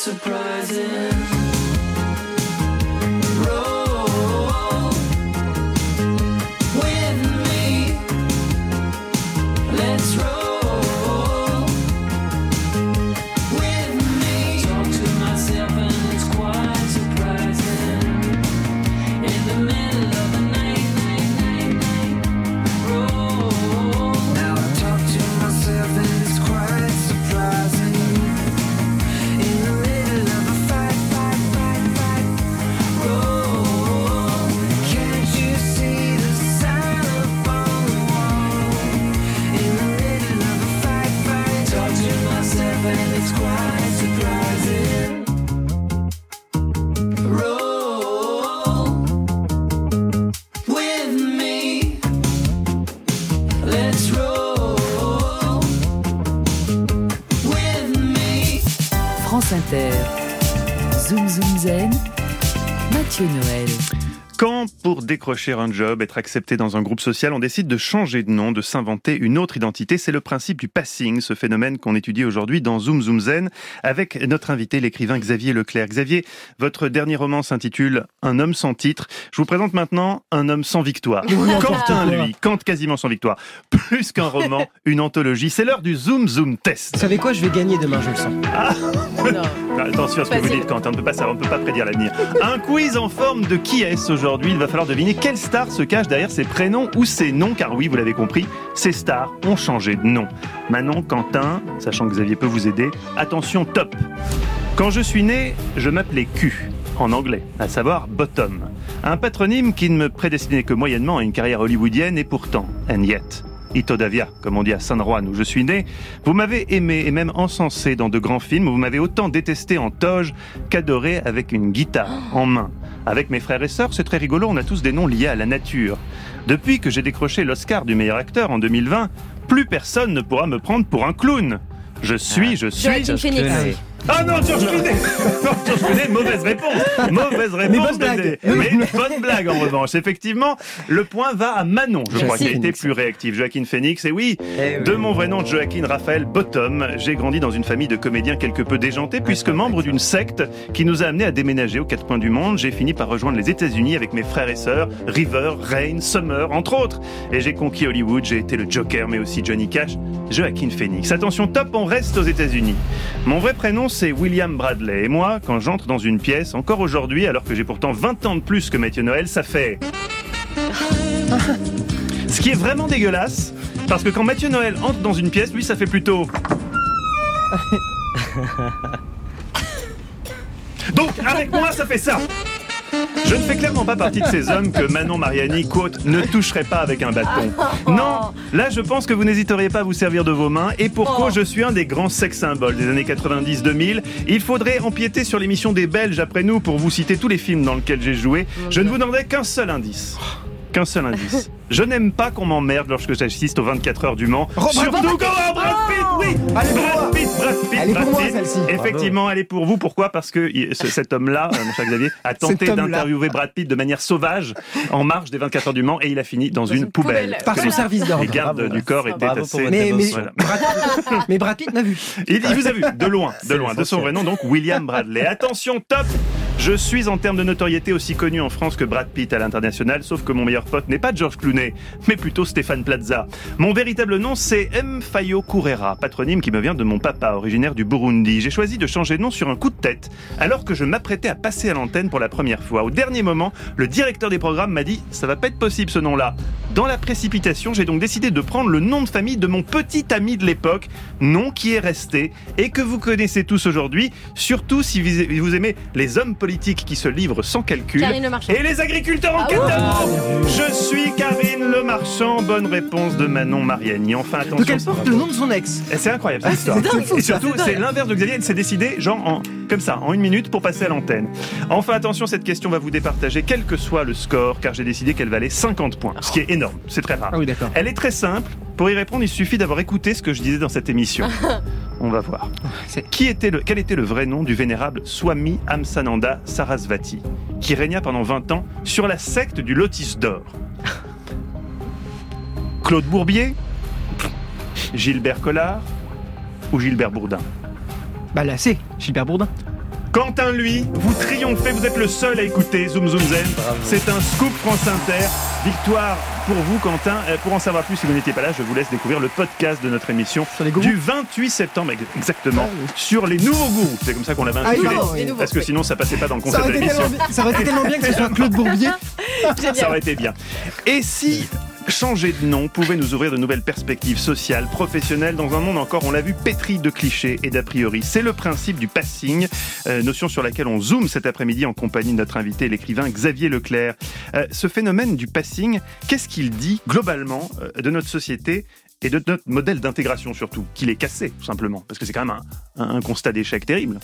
surprising. Roll with me. Let's roll with me. Talk to myself and it's quite surprising. In the middle of the night, night, night, night. Roll. Now I talk to myself and it's quite surprising. In the middle of a fight, fight, fight, fight. Roll. Can't you see the sign up on the wall? In the middle of a fight, fight. Talk to myself and it's quite surprising. Roll with me. Let's roll with me. France Inter. Zoom Zoom Zen. Mathieu Noël. Quand, pour décrocher un job, être accepté dans un groupe social, on décide de changer de nom, de s'inventer une autre identité, c'est le principe du passing, ce phénomène qu'on étudie aujourd'hui dans Zoom Zoom Zen, avec notre invité, l'écrivain Xavier Leclerc. Xavier, votre dernier roman s'intitule Un homme sans titre. Je vous présente maintenant Un homme sans victoire. Quentin, lui, Quentin quasiment sans victoire. Plus qu'un roman, une anthologie. C'est l'heure du Zoom Zoom Test. Vous savez quoi, je vais gagner demain, je le sens. Ah Attention à ce que vous dites, Quentin, on ne peut pas savoir, on ne peut pas prédire l'avenir. Un quiz en forme de qui est-ce aujourd'hui. Il va falloir deviner quelle star se cache derrière ses prénoms ou ses noms, car oui, vous l'avez compris, ces stars ont changé de nom. Manon, Quentin, sachant que Xavier peut vous aider, attention, top. Quand je suis né, je m'appelais Q, en anglais, à savoir Bottom. Un patronyme qui ne me prédestinait que moyennement à une carrière hollywoodienne, et pourtant, and yet... Itodavia, comme on dit à San Juan, où je suis né, vous m'avez aimé et même encensé dans de grands films, où vous m'avez autant détesté en toge qu'adoré avec une guitare en main. Avec mes frères et sœurs, c'est très rigolo, on a tous des noms liés à la nature. Depuis que j'ai décroché l'Oscar du meilleur acteur en deux mille vingt, plus personne ne pourra me prendre pour un clown. Je suis, je suis... Joaquin Phoenix. Ah non, George Clooney. Non, George Clooney, mauvaise réponse. Mauvaise réponse. Mais bonne blague. Mais une bonne blague en revanche. Effectivement, le point va à Manon, je crois, qui a été Phoenix. plus réactive. Joaquin Phoenix, et oui, Eh oui. de mon vrai nom, Joaquin Raphaël Bottom, j'ai grandi dans une famille de comédiens quelque peu déjantés, puisque membre d'une secte qui nous a amenés à déménager aux quatre coins du monde, j'ai fini par rejoindre les États-Unis avec mes frères et sœurs, River, Rain, Summer, entre autres. Et j'ai conquis Hollywood, j'ai été le Joker, mais aussi Johnny Cash, Joaquin Phoenix. Attention, top, on reste aux États-Unis. Mon vrai prénom, c'est William Bradley. Et moi, quand j'entre dans une pièce, encore aujourd'hui, alors que j'ai pourtant vingt ans de plus que Mathieu Noël, ça fait... Ce qui est vraiment dégueulasse, parce que quand Mathieu Noël entre dans une pièce, lui, ça fait plutôt... Donc, avec moi, ça fait ça. Je ne fais clairement pas partie de ces hommes que Manon Mariani, quote, ne toucherait pas avec un bâton. Non, là je pense que vous n'hésiteriez pas à vous servir de vos mains, et pour cause, je suis un des grands sex symboles des années quatre-vingt-dix deux mille. Il faudrait empiéter sur l'émission des Belges après nous pour vous citer tous les films dans lesquels j'ai joué. Je ne vous donnerai qu'un seul indice. Qu'un seul indice. Je n'aime pas qu'on m'emmerde lorsque j'assiste aux vingt-quatre heures du Mans. Robert Surtout quand oh, Brad Pitt, oui. Elle est pour Brad moi. Pitt, Brad Pitt, Elle est Brad pour moi, Pitt. celle-ci. Effectivement, elle est pour vous. Pourquoi ? Parce que il- ce- cet homme-là, euh, mon cher Xavier, a tenté Cet homme-là. d'interviewer Brad Pitt de manière sauvage en marge des vingt-quatre heures du Mans, et il a fini dans, une, une poubelle. poubelle. Par son service d'ordre. Les gardes Bravo. du corps étaient Bravo pour assez... votre Mais, mais, Voilà. Brad, mais Brad Pitt m'a vu. Il, il vous a vu, de loin, de C'est loin. De son essentiel. vrai nom, donc, William Bradley. Attention, top! Je suis en termes de notoriété aussi connu en France que Brad Pitt à l'international, sauf que mon meilleur pote n'est pas George Clooney, mais plutôt Stéphane Plaza. Mon véritable nom, c'est M. Fayo Kourera, patronyme qui me vient de mon papa, originaire du Burundi. J'ai choisi de changer de nom sur un coup de tête, alors que je m'apprêtais à passer à l'antenne pour la première fois. Au dernier moment, le directeur des programmes m'a dit « ça va pas être possible ce nom-là ». Dans la précipitation, j'ai donc décidé de prendre le nom de famille de mon petit ami de l'époque, nom qui est resté et que vous connaissez tous aujourd'hui, surtout si vous aimez les hommes politiques qui se livrent sans calcul Karine Le Marchand. et les agriculteurs en Ah catalogue. Je suis Karine Le Marchand, bonne réponse de Manon Mariani. Enfin, attention. Donc elle porte le nom de son ex. Et c'est incroyable cette histoire. c'est dingue, Et surtout, ça. c'est l'inverse de Xavier. Elle s'est décidée, genre, en, comme ça, en une minute pour passer à l'antenne. Enfin, attention, cette question va vous départager, quel que soit le score, car j'ai décidé qu'elle valait cinquante points, ce qui est énorme. C'est très rare. Ah oui, d'accord. Elle est très simple. Pour y répondre, il suffit d'avoir écouté ce que je disais dans cette émission. On va voir. C'est- Qui était le, quel était le vrai nom du vénérable Swami Amsananda Sarasvati, qui régna pendant vingt ans sur la secte du Lotus d'Or? Claude Bourbier, Gilbert Collard ou Gilbert Bourdin? Bah là, c'est Gilbert Bourdin. Quentin, lui, vous triomphez, vous êtes le seul à écouter Zoom Zoom Zen. Bravo. C'est un scoop France Inter. Victoire pour vous, Quentin. Pour en savoir plus, si vous n'étiez pas là, je vous laisse découvrir le podcast de notre émission du vingt-huit septembre, exactement, ah oui. sur les nouveaux gourous. C'est comme ça qu'on l'avait intitulé, ah oui, parce que sinon ça passait pas dans le concept de l'émission. Ça aurait été tellement bien que ce soit Claude Bourbier. Ça aurait été bien. Et si changer de nom pouvait nous ouvrir de nouvelles perspectives sociales, professionnelles, dans un monde encore, on l'a vu, pétri de clichés et d'a priori. C'est le principe du passing, euh, notion sur laquelle on zoome cet après-midi en compagnie de notre invité, l'écrivain Xavier Leclerc. Euh, ce phénomène du passing, qu'est-ce qu'il dit globalement euh, de notre société et de notre modèle d'intégration surtout, qu'il est cassé tout simplement, parce que c'est quand même un, un, un constat d'échec terrible.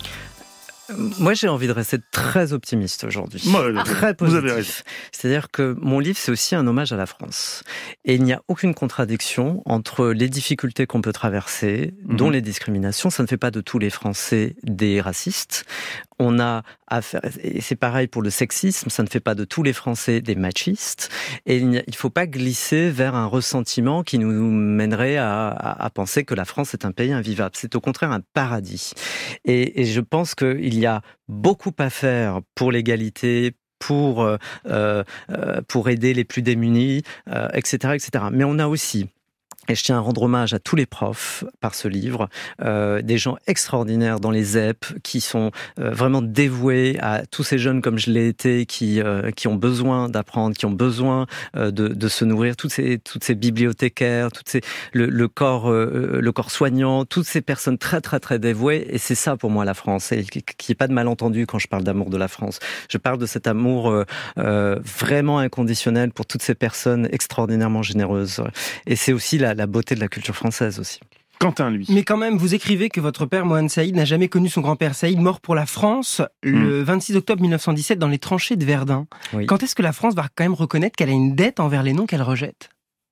Moi, j'ai envie de rester très optimiste aujourd'hui. Moi, très positif. Vous avez raison. C'est-à-dire que mon livre, c'est aussi un hommage à la France. Et il n'y a aucune contradiction entre les difficultés qu'on peut traverser, mmh. dont les discriminations. Ça ne fait pas de tous les Français des racistes. On a affaire, et c'est pareil pour le sexisme, ça ne fait pas de tous les Français des machistes. Et il ne faut pas glisser vers un ressentiment qui nous mènerait à, à, à penser que la France est un pays invivable. C'est au contraire un paradis. Et, et je pense qu'il Il y a beaucoup à faire pour l'égalité, pour, euh, euh, pour aider les plus démunis, euh, et cetera, et cetera. Mais on a aussi, et je tiens à rendre hommage à tous les profs par ce livre, euh, des gens extraordinaires dans les Z E P qui sont euh, vraiment dévoués à tous ces jeunes comme je l'ai été, qui euh, qui ont besoin d'apprendre, qui ont besoin euh, de, de se nourrir, toutes ces toutes ces bibliothécaires, toutes ces le, le corps euh, le corps soignant, toutes ces personnes très très très dévouées. Et c'est ça pour moi la France. Et qu'il n'y ait pas de malentendu quand je parle d'amour de la France. Je parle de cet amour euh, euh, vraiment inconditionnel pour toutes ces personnes extraordinairement généreuses. Et c'est aussi la la beauté de la culture française aussi. Quentin, lui. Mais quand même, vous écrivez que votre père, Mohan Saïd, n'a jamais connu son grand-père Saïd, mort pour la France, le mmh. vingt-six octobre mille neuf cent dix-sept, dans les tranchées de Verdun. Oui. Quand est-ce que la France va quand même reconnaître qu'elle a une dette envers les noms qu'elle rejette ?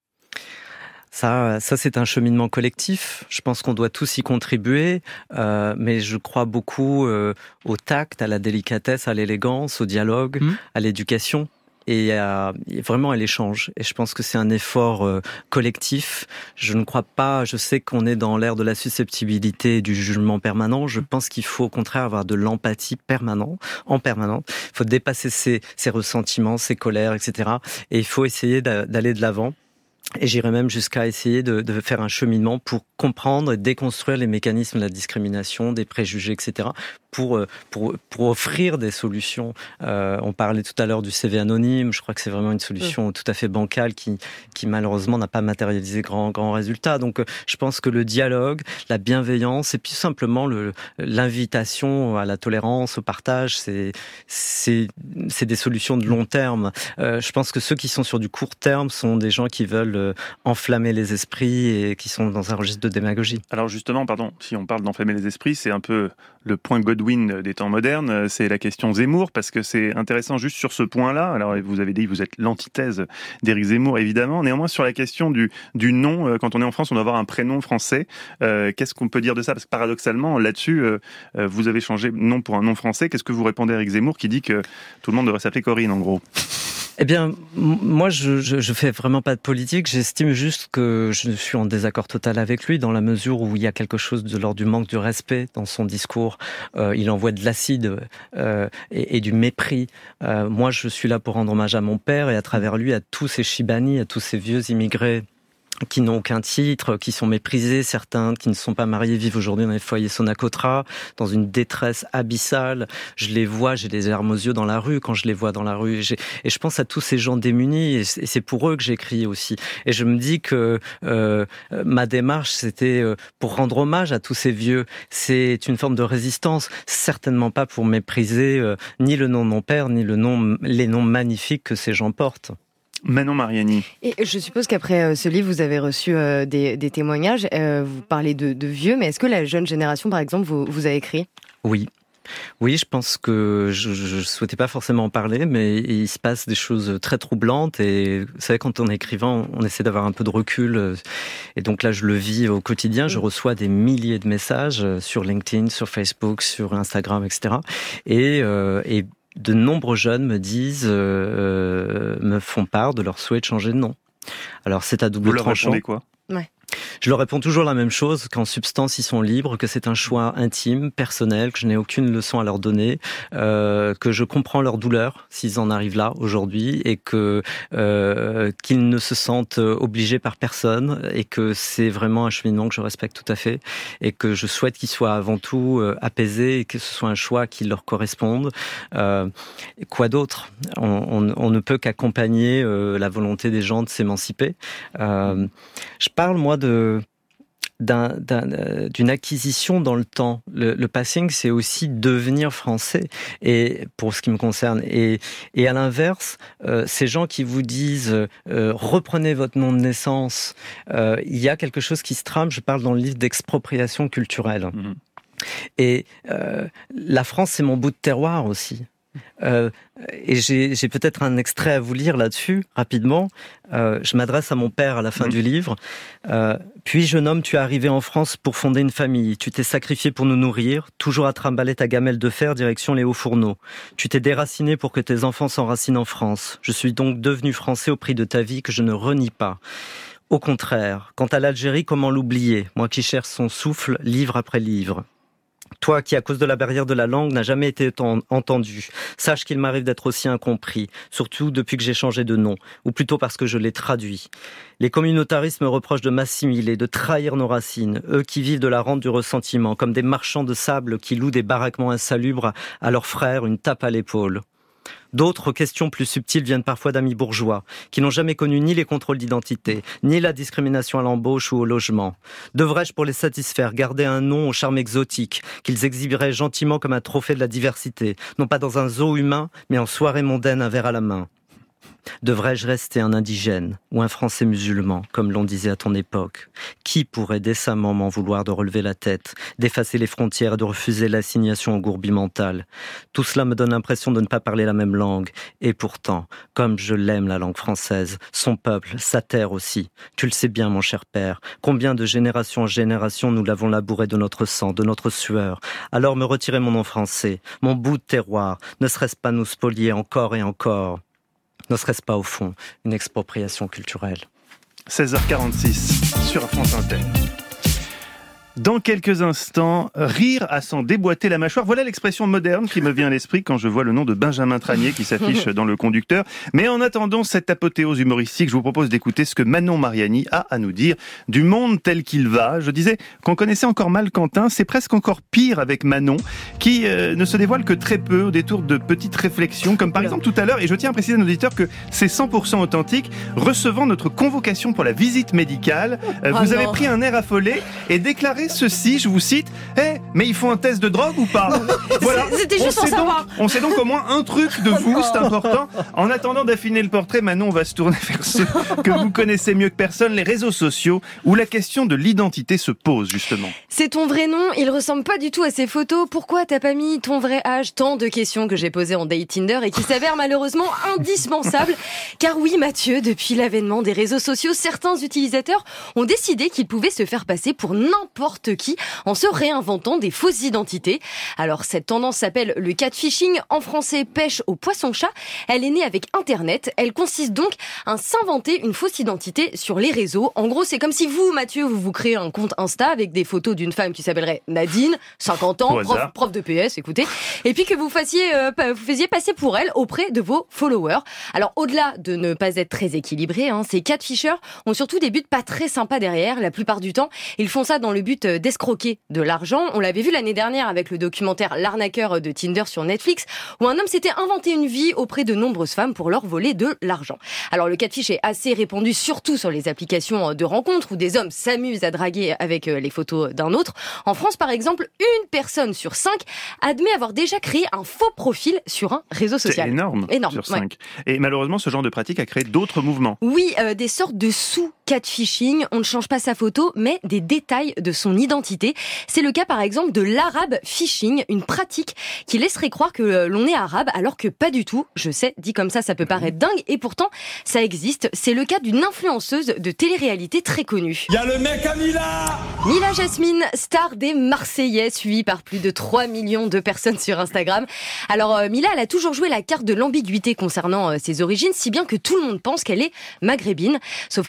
Ça, ça c'est un cheminement collectif. Je pense qu'on doit tous y contribuer, euh, mais je crois beaucoup euh, au tact, à la délicatesse, à l'élégance, au dialogue, mmh. à l'éducation. Et, à, et vraiment à l'échange. Et je pense que c'est un effort euh, collectif. Je ne crois pas, je sais qu'on est dans l'ère de la susceptibilité et du jugement permanent. Je pense qu'il faut au contraire avoir de l'empathie permanente, en permanence. Il faut dépasser ses, ses ressentiments, ses colères, et cetera. Et il faut essayer d'aller de l'avant. Et j'irais même jusqu'à essayer de, de faire un cheminement pour comprendre et déconstruire les mécanismes de la discrimination, des préjugés, et cetera, pour, pour, pour offrir des solutions. Euh, on parlait tout à l'heure du C V anonyme, je crois que c'est vraiment une solution mmh. tout à fait bancale qui, qui malheureusement n'a pas matérialisé grand, grand résultat. Donc je pense que le dialogue, la bienveillance et puis simplement le, l'invitation à la tolérance, au partage, c'est, c'est, c'est des solutions de long terme. Euh, je pense que ceux qui sont sur du court terme sont des gens qui veulent enflammer les esprits et qui sont dans un registre de démagogie. Alors justement, pardon, si on parle d'enflammer les esprits, c'est un peu le point Godwin des temps modernes, c'est la question Zemmour, parce que c'est intéressant juste sur ce point-là. Alors vous avez dit que vous êtes l'antithèse d'Éric Zemmour, évidemment. Néanmoins, sur la question du, du nom, quand on est en France, on doit avoir un prénom français. Euh, qu'est-ce qu'on peut dire de ça ? Parce que paradoxalement, là-dessus, euh, vous avez changé nom pour un nom français. Qu'est-ce que vous répondez à Éric Zemmour qui dit que tout le monde devrait s'appeler Corinne, en gros ? Eh bien, moi, je, je, je fais vraiment pas de politique. J'estime juste que je suis en désaccord total avec lui dans la mesure où il y a quelque chose de l'ordre du manque de respect dans son discours. Euh, il envoie de l'acide euh, et, et du mépris. Euh, moi, je suis là pour rendre hommage à mon père et à travers lui à tous ces Chibani, à tous ces vieux immigrés qui n'ont aucun titre, qui sont méprisés, certains qui ne sont pas mariés vivent aujourd'hui dans les foyers Sonacotra, dans une détresse abyssale. Je les vois, j'ai des larmes aux yeux dans la rue quand je les vois dans la rue. J'ai, et je pense à tous ces gens démunis, et c'est pour eux que j'écris aussi. Et je me dis que euh, ma démarche, c'était pour rendre hommage à tous ces vieux. C'est une forme de résistance, certainement pas pour mépriser euh, ni le nom de mon père, ni le nom, les noms magnifiques que ces gens portent. Manon Mariani. Et je suppose qu'après ce livre, vous avez reçu euh, des, des témoignages. Euh, vous parlez de, de vieux, mais est-ce que la jeune génération, par exemple, vous, vous a écrit ? Oui. Oui, je pense que je ne souhaitais pas forcément en parler, mais il se passe des choses très troublantes. Et vous savez, quand on est écrivain, on essaie d'avoir un peu de recul. Et donc là, je le vis au quotidien. Je reçois des milliers de messages sur LinkedIn, sur Facebook, sur Instagram, et cetera. Et, euh, et de nombreux jeunes me disent, euh, me font part de leur souhait de changer de nom. Alors c'est à double Vous leur tranchant. répondez quoi ? Ouais. je leur réponds toujours la même chose, qu'en substance ils sont libres, que c'est un choix intime, personnel, que je n'ai aucune leçon à leur donner, euh, que je comprends leur douleur s'ils en arrivent là aujourd'hui et que euh, qu'ils ne se sentent obligés par personne et que c'est vraiment un cheminement que je respecte tout à fait et que je souhaite qu'ils soient avant tout euh, apaisés et que ce soit un choix qui leur corresponde. Euh, quoi d'autre ? on, on, on ne peut qu'accompagner euh, la volonté des gens de s'émanciper. Euh, je parle moi de D'un, d'un, d'une acquisition dans le temps. Le, le passing, c'est aussi devenir français, et pour ce qui me concerne. Et, et à l'inverse, euh, ces gens qui vous disent euh, reprenez votre nom de naissance, euh, il y a quelque chose qui se trame. Je parle dans le livre d'expropriation culturelle. Mmh. Et euh, la France, c'est mon bout de terroir aussi. Euh, et j'ai, j'ai peut-être un extrait à vous lire là-dessus, rapidement. Euh, je m'adresse à mon père à la fin mmh. du livre. Euh, Puis, jeune homme, tu es arrivé en France pour fonder une famille. Tu t'es sacrifié pour nous nourrir, toujours à trimballer ta gamelle de fer direction les hauts fourneaux. Tu t'es déraciné pour que tes enfants s'enracinent en France. Je suis donc devenu français au prix de ta vie que je ne renie pas. Au contraire, quant à l'Algérie, comment l'oublier ? Moi qui cherche son souffle, livre après livre. Toi qui, à cause de la barrière de la langue, n'a jamais été entendu, sache qu'il m'arrive d'être aussi incompris, surtout depuis que j'ai changé de nom, ou plutôt parce que je l'ai traduit. Les communautaristes me reprochent de m'assimiler, de trahir nos racines, eux qui vivent de la rente du ressentiment, comme des marchands de sable qui louent des baraquements insalubres à leurs frères une tape à l'épaule. D'autres questions plus subtiles viennent parfois d'amis bourgeois, qui n'ont jamais connu ni les contrôles d'identité, ni la discrimination à l'embauche ou au logement. Devrais-je, pour les satisfaire, garder un nom au charme exotique, qu'ils exhiberaient gentiment comme un trophée de la diversité, non pas dans un zoo humain, mais en soirée mondaine, un verre à la main ? Devrais-je rester un indigène ou un Français musulman, comme l'on disait à ton époque ? Qui pourrait décemment m'en vouloir de relever la tête, d'effacer les frontières et de refuser l'assignation au gourbi mental ? Tout cela me donne l'impression de ne pas parler la même langue. Et pourtant, comme je l'aime la langue française, son peuple, sa terre aussi. Tu le sais bien, mon cher père, combien de génération en génération nous l'avons labouré de notre sang, de notre sueur. Alors me retirer mon nom français, mon bout de terroir, ne serait-ce pas nous spolier encore et encore ? Ne serait-ce pas, au fond, une expropriation culturelle ? seize heures quarante-six sur France Inter. Dans quelques instants, rire à s'en déboîter la mâchoire. Voilà l'expression moderne qui me vient à l'esprit quand je vois le nom de Benjamin Tranier qui s'affiche dans le conducteur. Mais en attendant cette apothéose humoristique, je vous propose d'écouter ce que Manon Mariani a à nous dire du monde tel qu'il va. Je disais qu'on connaissait encore mal Quentin, c'est presque encore pire avec Manon, qui euh, ne se dévoile que très peu au détour de petites réflexions, comme par exemple tout à l'heure, et je tiens à préciser à nos auditeurs que c'est cent pour cent authentique, recevant notre convocation pour la visite médicale, euh, oh vous non. avez pris un air affolé et déclaré ceci, je vous cite, eh, hey, mais il faut un test de drogue ou pas ? Voilà. C'était juste on pour sait savoir. donc, on sait donc au moins un truc de vous, c'est important. En attendant d'affiner le portrait, Manon, on va se tourner vers ceux que vous connaissez mieux que personne, les réseaux sociaux, où la question de l'identité se pose, justement. C'est ton vrai nom, il ressemble pas du tout à ces photos. Pourquoi t'as pas mis ton vrai âge ? Tant de questions que j'ai posées en date Tinder et qui s'avèrent malheureusement indispensables. Car oui, Mathieu, depuis l'avènement des réseaux sociaux, certains utilisateurs ont décidé qu'ils pouvaient se faire passer pour n'importe qui en se réinventant des fausses identités. Alors cette tendance s'appelle le catfishing, en français pêche au poisson-chat. Elle est née avec Internet. Elle consiste donc à s'inventer une fausse identité sur les réseaux. En gros, c'est comme si vous, Mathieu, vous vous créez un compte Insta avec des photos d'une femme qui s'appellerait Nadine, cinquante ans, prof, prof de P S, écoutez, et puis que vous fassiez, euh, vous faisiez passer pour elle auprès de vos followers. Alors au-delà de ne pas être très équilibrés, hein, ces catfishers ont surtout des buts pas très sympas derrière. La plupart du temps, ils font ça dans le but d'escroquer de l'argent. On l'avait vu l'année dernière avec le documentaire L'arnaqueur de Tinder sur Netflix, où un homme s'était inventé une vie auprès de nombreuses femmes pour leur voler de l'argent. Alors le catfish est assez répandu, surtout sur les applications de rencontres où des hommes s'amusent à draguer avec les photos d'un autre. En France, par exemple, une personne sur cinq admet avoir déjà créé un faux profil sur un réseau social. C'est énorme, énorme sur cinq. Ouais. Et malheureusement, ce genre de pratique a créé d'autres mouvements. Oui, euh, des sortes de sous-catfishing. On ne change pas sa photo, mais des détails de son identité. C'est le cas par exemple de l'arabe phishing, une pratique qui laisserait croire que l'on est arabe alors que pas du tout. Je sais, dit comme ça, ça peut paraître dingue et pourtant ça existe. C'est le cas d'une influenceuse de télé-réalité très connue. Il y a le mec à Mila Mila Jasmine, star des Marseillais, suivie par plus de trois millions de personnes sur Instagram. Alors euh, Mila, elle a toujours joué la carte de l'ambiguïté concernant euh, ses origines, si bien que tout le monde pense qu'elle est maghrébine. Sauf que Mila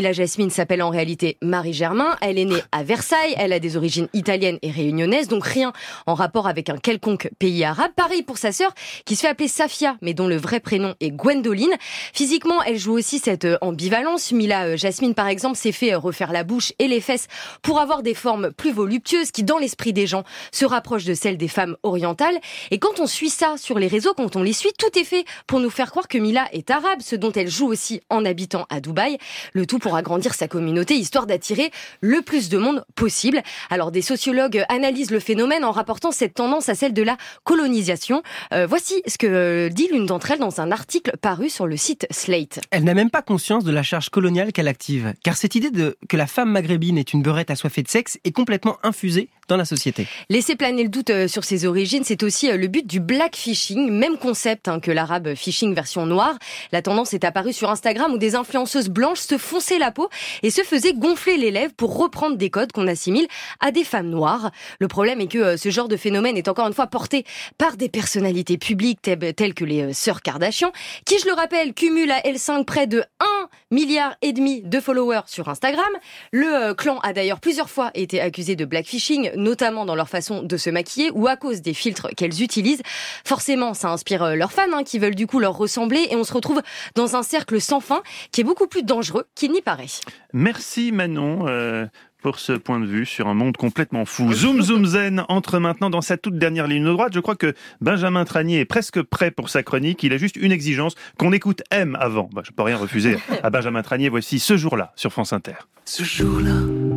Mila Jasmine s'appelle en réalité Marie Germain. Elle est née à Versailles. Elle a des origines italiennes et réunionnaises, donc rien en rapport avec un quelconque pays arabe. Pareil pour sa sœur, qui se fait appeler Safia, mais dont le vrai prénom est Gwendoline. Physiquement, elle joue aussi cette ambivalence. Mila Jasmine, par exemple, s'est fait refaire la bouche et les fesses pour avoir des formes plus voluptueuses qui, dans l'esprit des gens, se rapprochent de celles des femmes orientales. Et quand on suit ça sur les réseaux, quand on les suit, tout est fait pour nous faire croire que Mila est arabe, ce dont elle joue aussi en habitant à Dubaï. Le tout pour agrandir sa communauté, histoire d'attirer le plus de monde possible. Alors, des sociologues analysent le phénomène en rapportant cette tendance à celle de la colonisation. Euh, voici ce que dit l'une d'entre elles dans un article paru sur le site Slate. Elle n'a même pas conscience de la charge coloniale qu'elle active, car cette idée de que la femme maghrébine est une beurette assoiffée de sexe est complètement infusée dans la société. Laisser planer le doute sur ses origines, c'est aussi le but du blackfishing, même concept hein, que l'arabe phishing version noire. La tendance est apparue sur Instagram où des influenceuses blanches se fonçaient la peau et se faisaient gonfler les lèvres pour reprendre des codes qu'on assimile à des femmes noires. Le problème est que ce genre de phénomène est encore une fois porté par des personnalités publiques telles que les sœurs Kardashian, qui, je le rappelle, cumulent à elles cinq près de un milliard et demi de followers sur Instagram. Le clan a d'ailleurs plusieurs fois été accusé de blackfishing, notamment dans leur façon de se maquiller ou à cause des filtres qu'elles utilisent. Forcément, ça inspire leurs fans hein, qui veulent du coup leur ressembler et on se retrouve dans un cercle sans fin qui est beaucoup plus dangereux qu'il n'y paraît. Merci Manon. Euh... pour ce point de vue sur un monde complètement fou. Zoom Zoom Zen entre maintenant dans sa toute dernière ligne de droite. Je crois que Benjamin Tranier est presque prêt pour sa chronique. Il a juste une exigence, qu'on écoute M avant. Bah, je peux rien refuser à Benjamin Tranier. Voici Ce jour-là sur France Inter. Ce jour-là,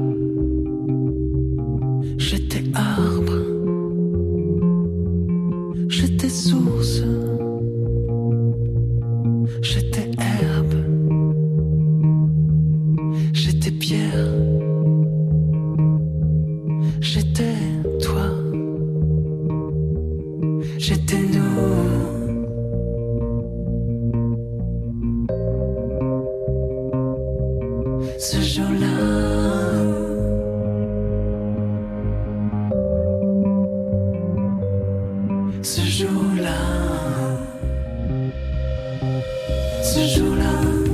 j'étais arbre, j'étais source, j'étais herbe, j'étais pierre. J'étais toi, j'étais nous. Ce jour-là, ce jour-là, ce jour-là.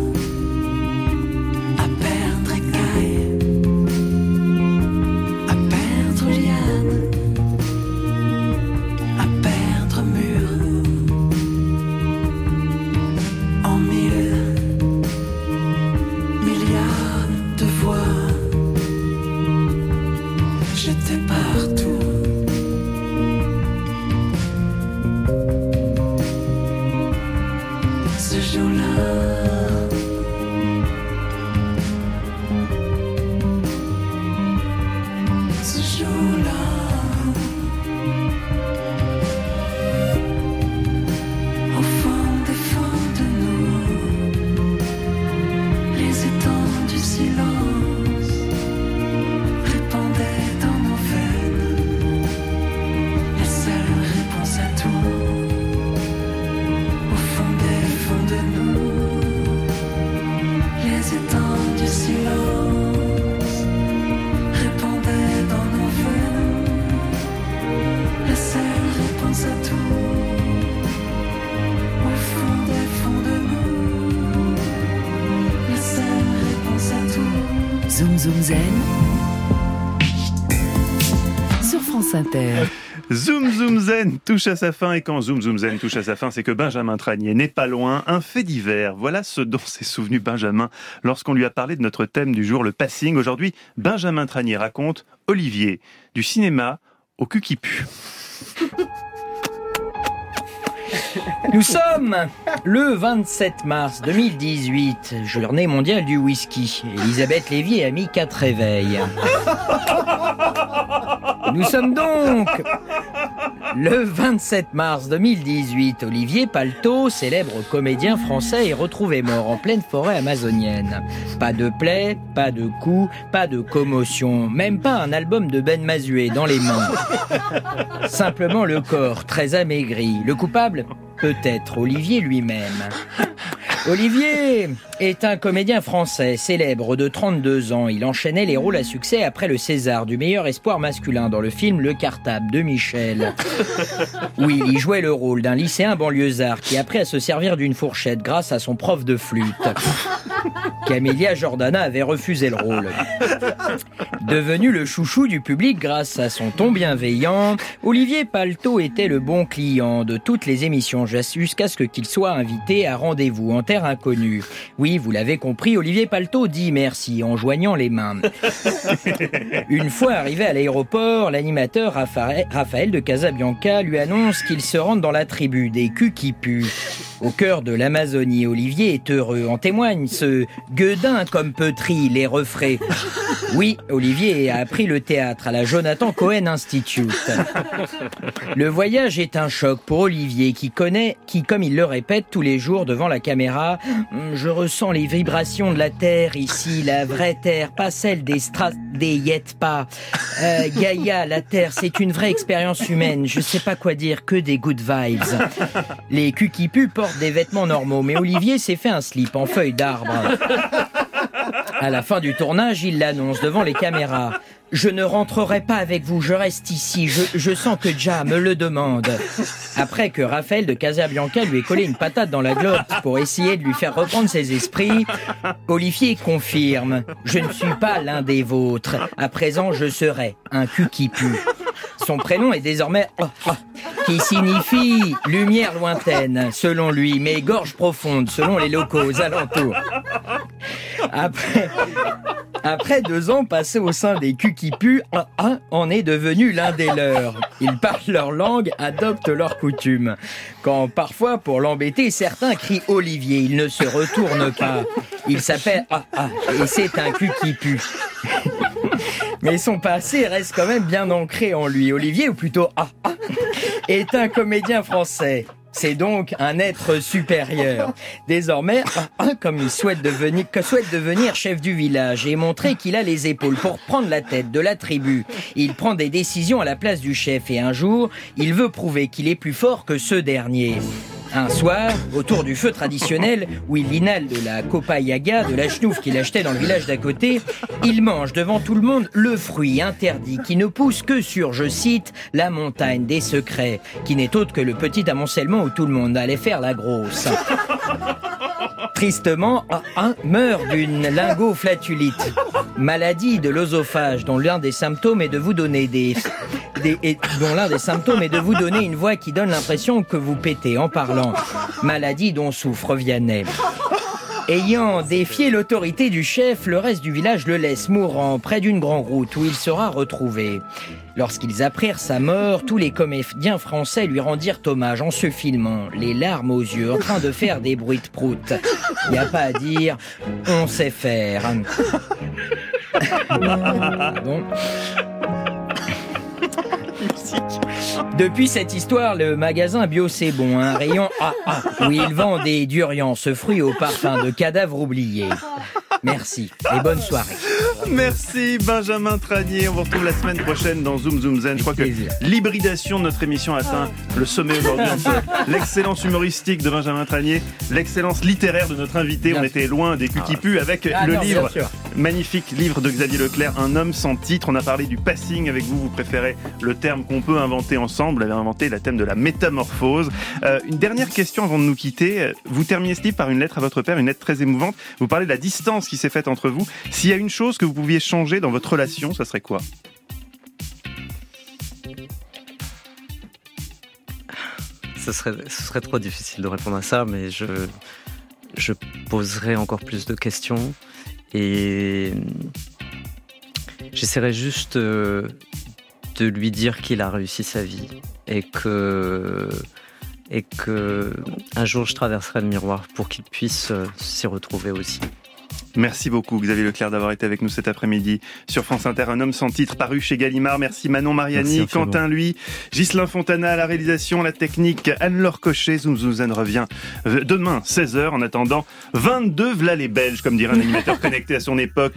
Zoom Zoom Zen sur France Inter. Zoom Zoom Zen touche à sa fin et quand Zoom Zoom Zen touche à sa fin, c'est que Benjamin Tranier n'est pas loin. Un fait divers, voilà ce dont s'est souvenu Benjamin lorsqu'on lui a parlé de notre thème du jour, le passing. Aujourd'hui, Benjamin Tranier raconte Olivier, du cinéma au cul qui pue. Nous sommes le vingt-sept mars deux mille dix-huit, journée mondiale du whisky. Elisabeth Lévy a mis quatre réveils. Nous sommes donc le vingt-sept mars deux mille dix-huit. Olivier Palto, célèbre comédien français, est retrouvé mort en pleine forêt amazonienne. Pas de plaie, pas de coups, pas de commotion, même pas un album de Ben Mazué dans les mains. Simplement le corps très amaigri. Le coupable ? Peut-être Olivier lui-même. Olivier est un comédien français célèbre de trente-deux ans. Il enchaînait les rôles à succès après le César du meilleur espoir masculin dans le film Le Cartable de Michel. Oui, il jouait le rôle d'un lycéen banlieusard qui a appris à se servir d'une fourchette grâce à son prof de flûte. Camélia Jordana avait refusé le rôle. Devenu le chouchou du public grâce à son ton bienveillant, Olivier Palto était le bon client de toutes les émissions jusqu'à ce qu'il soit invité à rendez-vous en terre inconnue. Oui, vous l'avez compris, Olivier Palto dit merci en joignant les mains. Une fois arrivé à l'aéroport, l'animateur Raphaël de Casabianca lui annonce qu'il se rend dans la tribu des culs qui puent. Au cœur de l'Amazonie, Olivier est heureux. En témoigne ce gueudin comme Petri, les refraits. Oui, Olivier a appris le théâtre à la Jonathan Cohen Institute. Le voyage est un choc pour Olivier qui connaît, qui comme il le répète tous les jours devant la caméra, je ressens les vibrations de la terre ici, la vraie terre, pas celle des stras, des Yetpa. Euh, Gaïa, la terre, c'est une vraie expérience humaine. Je sais pas quoi dire, que des good vibes. Les culs qui puent portent des vêtements normaux, mais Olivier s'est fait un slip en feuille d'arbre. À la fin du tournage, il l'annonce devant les caméras. Je ne rentrerai pas avec vous, je reste ici, je, je sens que Ja me le demande. Après que Raphaël de Casabianca lui ait collé une patate dans la glotte pour essayer de lui faire reprendre ses esprits, Olivier confirme « Je ne suis pas l'un des vôtres, à présent je serai un cul qui pue ». Son prénom est désormais oh, oh, qui signifie lumière lointaine, selon lui, mais gorge profonde, selon les locaux aux alentours. Après, après deux ans passés au sein des culs qui puent, un en est devenu l'un des leurs. Ils parlent leur langue, adoptent leurs coutumes. Quand parfois, pour l'embêter, certains crient Olivier, il ne se retourne pas. Il s'appelle ah, ah, et c'est un cul qui pue. Mais son passé reste quand même bien ancré en lui. Olivier, ou plutôt ah, ah, est un comédien français. C'est donc un être supérieur. Désormais, comme il souhaite devenir, que souhaite devenir chef du village et montrer qu'il a les épaules pour prendre la tête de la tribu, il prend des décisions à la place du chef et un jour, il veut prouver qu'il est plus fort que ce dernier. Un soir, autour du feu traditionnel, où il inhale de la copayaga, de la chenouf qu'il achetait dans le village d'à côté, il mange devant tout le monde le fruit interdit qui ne pousse que sur, je cite, la montagne des secrets, qui n'est autre que le petit amoncellement où tout le monde allait faire la grosse. Tristement, un meurt d'une lingoflatulite, maladie de l'œsophage, dont l'un des symptômes est de vous donner des, des et, dont l'un des symptômes est de vous donner une voix qui donne l'impression que vous pétez en parlant. Maladie dont souffre Vianney. Ayant défié l'autorité du chef, le reste du village le laisse mourant près d'une grande route où il sera retrouvé. Lorsqu'ils apprirent sa mort, tous les comédiens français lui rendirent hommage en se filmant, les larmes aux yeux, en train de faire des bruits de prout. Il n'y a pas à dire, on sait faire. Bon. Depuis cette histoire, le magasin Bio C'est Bon, un rayon A A, où il vend des durians, ce fruit au parfum de cadavres oubliés. Merci et bonne soirée. Merci Benjamin Tranier. On vous retrouve la semaine prochaine dans Zoom Zoom Zen. Je crois que l'hybridation de notre émission a atteint le sommet aujourd'hui entre l'excellence humoristique de Benjamin Tranier, l'excellence littéraire de notre invité. On était loin des culs qui puent avec Ah le non, livre, bien sûr. magnifique livre de Xavier Leclerc, Un homme sans titre. On a parlé du passing avec vous. Vous préférez le terme qu'on peut inventer ensemble. Vous avez inventé le thème de la métamorphose. Euh, une dernière question avant de nous quitter. Vous terminez ce livre par une lettre à votre père, une lettre très émouvante. Vous parlez de la distance qui s'est faite entre vous. S'il y a une chose que vous pouviez changer dans votre relation, ça serait quoi ? Ce serait, ce serait trop difficile de répondre à ça, mais je, je poserai encore plus de questions et j'essaierai juste de lui dire qu'il a réussi sa vie et que, et que un jour je traverserai le miroir pour qu'il puisse s'y retrouver aussi. Merci beaucoup Xavier Leclerc d'avoir été avec nous cet après-midi sur France Inter, Un homme sans titre paru chez Gallimard. Merci Manon Mariani, Merci Quentin Lui, Ghislain Fontana à la réalisation, la technique, Anne-Laure Cochet. Zoom Zoom Zen revient demain seize heures. En attendant, vingt-deux v'là les Belges, comme dirait un animateur connecté à son époque.